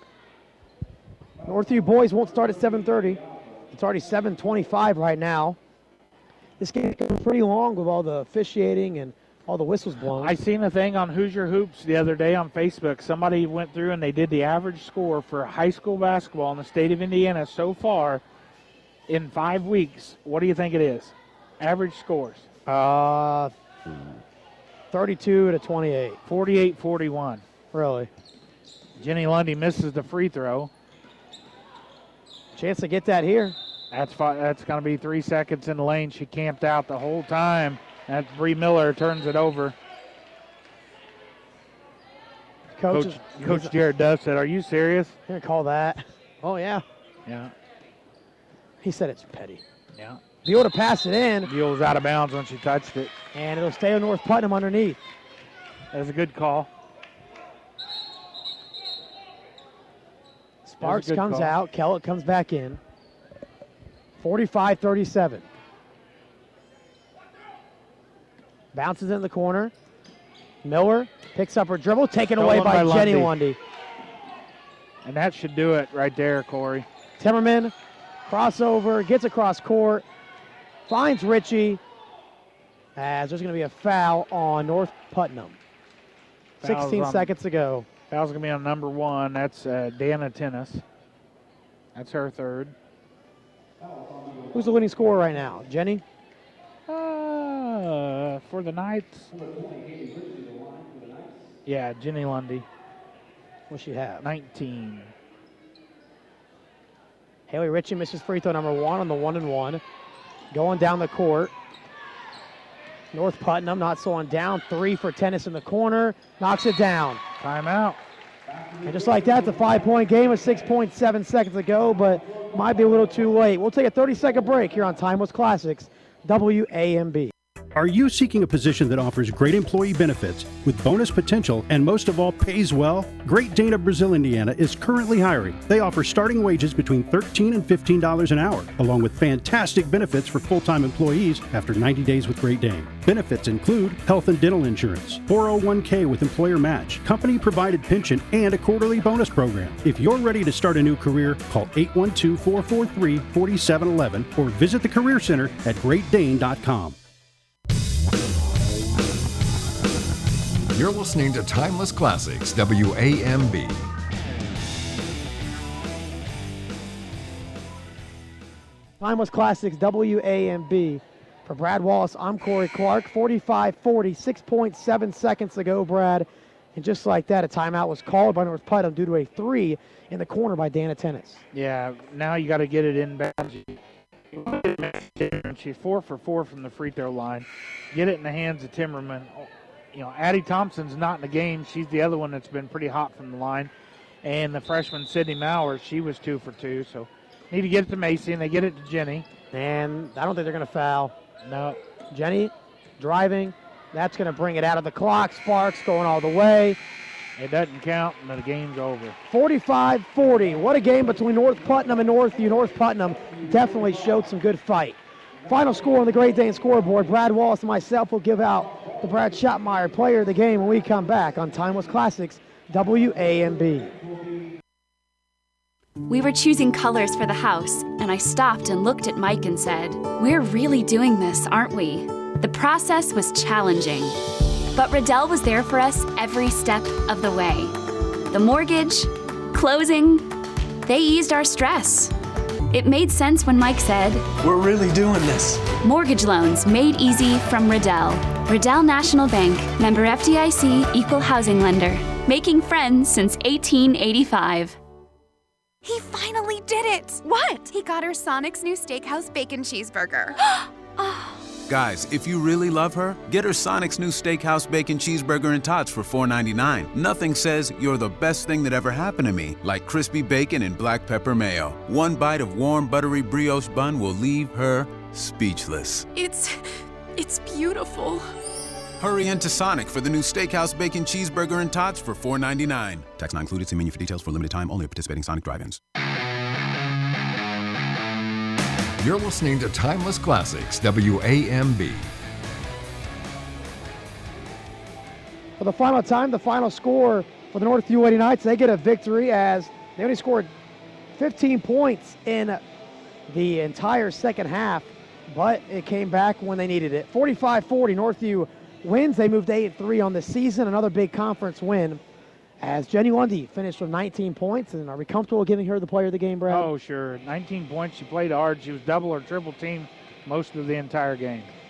Northview boys won't start at seven thirty. It's already seven twenty-five right now. This game's been pretty long with all the officiating and all the whistles blown. I seen a thing on Hoosier Hoops the other day on Facebook. Somebody went through and they did the average score for high school basketball in the state of Indiana so far in five weeks. What do you think it is? Average scores. Uh, thirty-two to twenty-eight. forty-eight forty-one. Really? Jenny Lundy misses the free throw. Chance to get that here. That's fi- that's going to be three seconds in the lane. She camped out the whole time. That's Bree Miller turns it over. Coach, Coach, Coach Jared Duff said, "Are you serious?" Here, call that. Oh, yeah. Yeah. He said it's petty. Yeah. Be able to pass it in. Buell was out of bounds when she touched it. And it'll stay on North Putnam underneath. That was a good call. Sparks good comes call. out. Kellett comes back in. forty-five thirty-seven. Bounces in the corner. Miller picks up her dribble, taken away Stolen by, by Jenny Lundy. Lundy. And that should do it right there, Corey. Timmerman, crossover, gets across court, finds Ritchie, as there's going to be a foul on North Putnam. Foul's sixteen on, seconds to go. Foul's going to be on number one. That's uh, Dana Tennis. That's her third. Who's the leading scorer right now? Jenny? Uh, for the Knights. Yeah, Jenny Lundy. What's she have? nineteen. Haley Ritchie misses free throw number one on the one and one. Going down the court. North Putnam not slowing down. Three for Tennis in the corner. Knocks it down. Timeout. And just like that, it's a five-point game with six point seven seconds to go, but might be a little too late. We'll take a thirty-second break here on Timeless Classics, W A M B. Are you seeking a position that offers great employee benefits with bonus potential and most of all pays well? Great Dane of Brazil, Indiana is currently hiring. They offer starting wages between thirteen dollars and fifteen dollars an hour, along with fantastic benefits for full-time employees after ninety days with Great Dane. Benefits include health and dental insurance, four oh one k with employer match, company-provided pension, and a quarterly bonus program. If you're ready to start a new career, call eight one two, four four three, four seven one one or visit the Career Center at great dane dot com. You're listening to Timeless Classics, W A M B. Timeless Classics, W A M B. For Brad Wallace, I'm Corey Clark. forty-five forty, six point seven seconds to go, Brad. And just like that, a timeout was called by North Putnam due to a three in the corner by Dana Tennis. Yeah, now you got to get it inbound. She's four for four from the free throw line. Get it in the hands of Timmerman. You know, Addie Thompson's not in the game. She's the other one that's been pretty hot from the line. And the freshman, Sydney Mowers, she was two for two. So need to get it to Macy, and they get it to Jenny. And I don't think they're going to foul. No. Jenny driving. That's going to bring it out of the clock. Sparks going all the way. It doesn't count, and the game's over. forty-five forty. What a game between North Putnam and Northview. North Putnam definitely showed some good fight. Final score on the Great Dane scoreboard. Brad Wallace and myself will give out the Brad Schottmeyer player of the game when we come back on Timeless Classics, W A M B. We were choosing colors for the house, and I stopped and looked at Mike and said, "We're really doing this, aren't we?" The process was challenging, but Riddell was there for us every step of the way. The mortgage, closing, they eased our stress. It made sense when Mike said, "We're really doing this." Mortgage loans made easy from Riddell. Riddell National Bank, member F D I C, equal housing lender. Making friends since eighteen eighty-five. He finally did it! What? He got her Sonic's new Steakhouse Bacon Cheeseburger. Oh. Guys, if you really love her, get her Sonic's new Steakhouse Bacon Cheeseburger and Tots for four ninety-nine. Nothing says you're the best thing that ever happened to me like crispy bacon and black pepper mayo. One bite of warm, buttery brioche bun will leave her speechless. It's... it's beautiful. Hurry into Sonic for the new Steakhouse Bacon Cheeseburger and Tots for four ninety-nine. Tax not included. See menu for details. For a limited time only at participating Sonic drive-ins. You're listening to Timeless Classics, W A M B. For the final time, the final score for the Northview Lady Knights, they get a victory as they only scored fifteen points in the entire second half, but it came back when they needed it. forty-five forty, Northview wins. They moved eight and three on the season, another big conference win. As Jenny Lundy finished with nineteen points, and are we comfortable giving her the player of the game, Brad? Oh, sure. nineteen points. She played hard. She was double or triple team most of the entire game.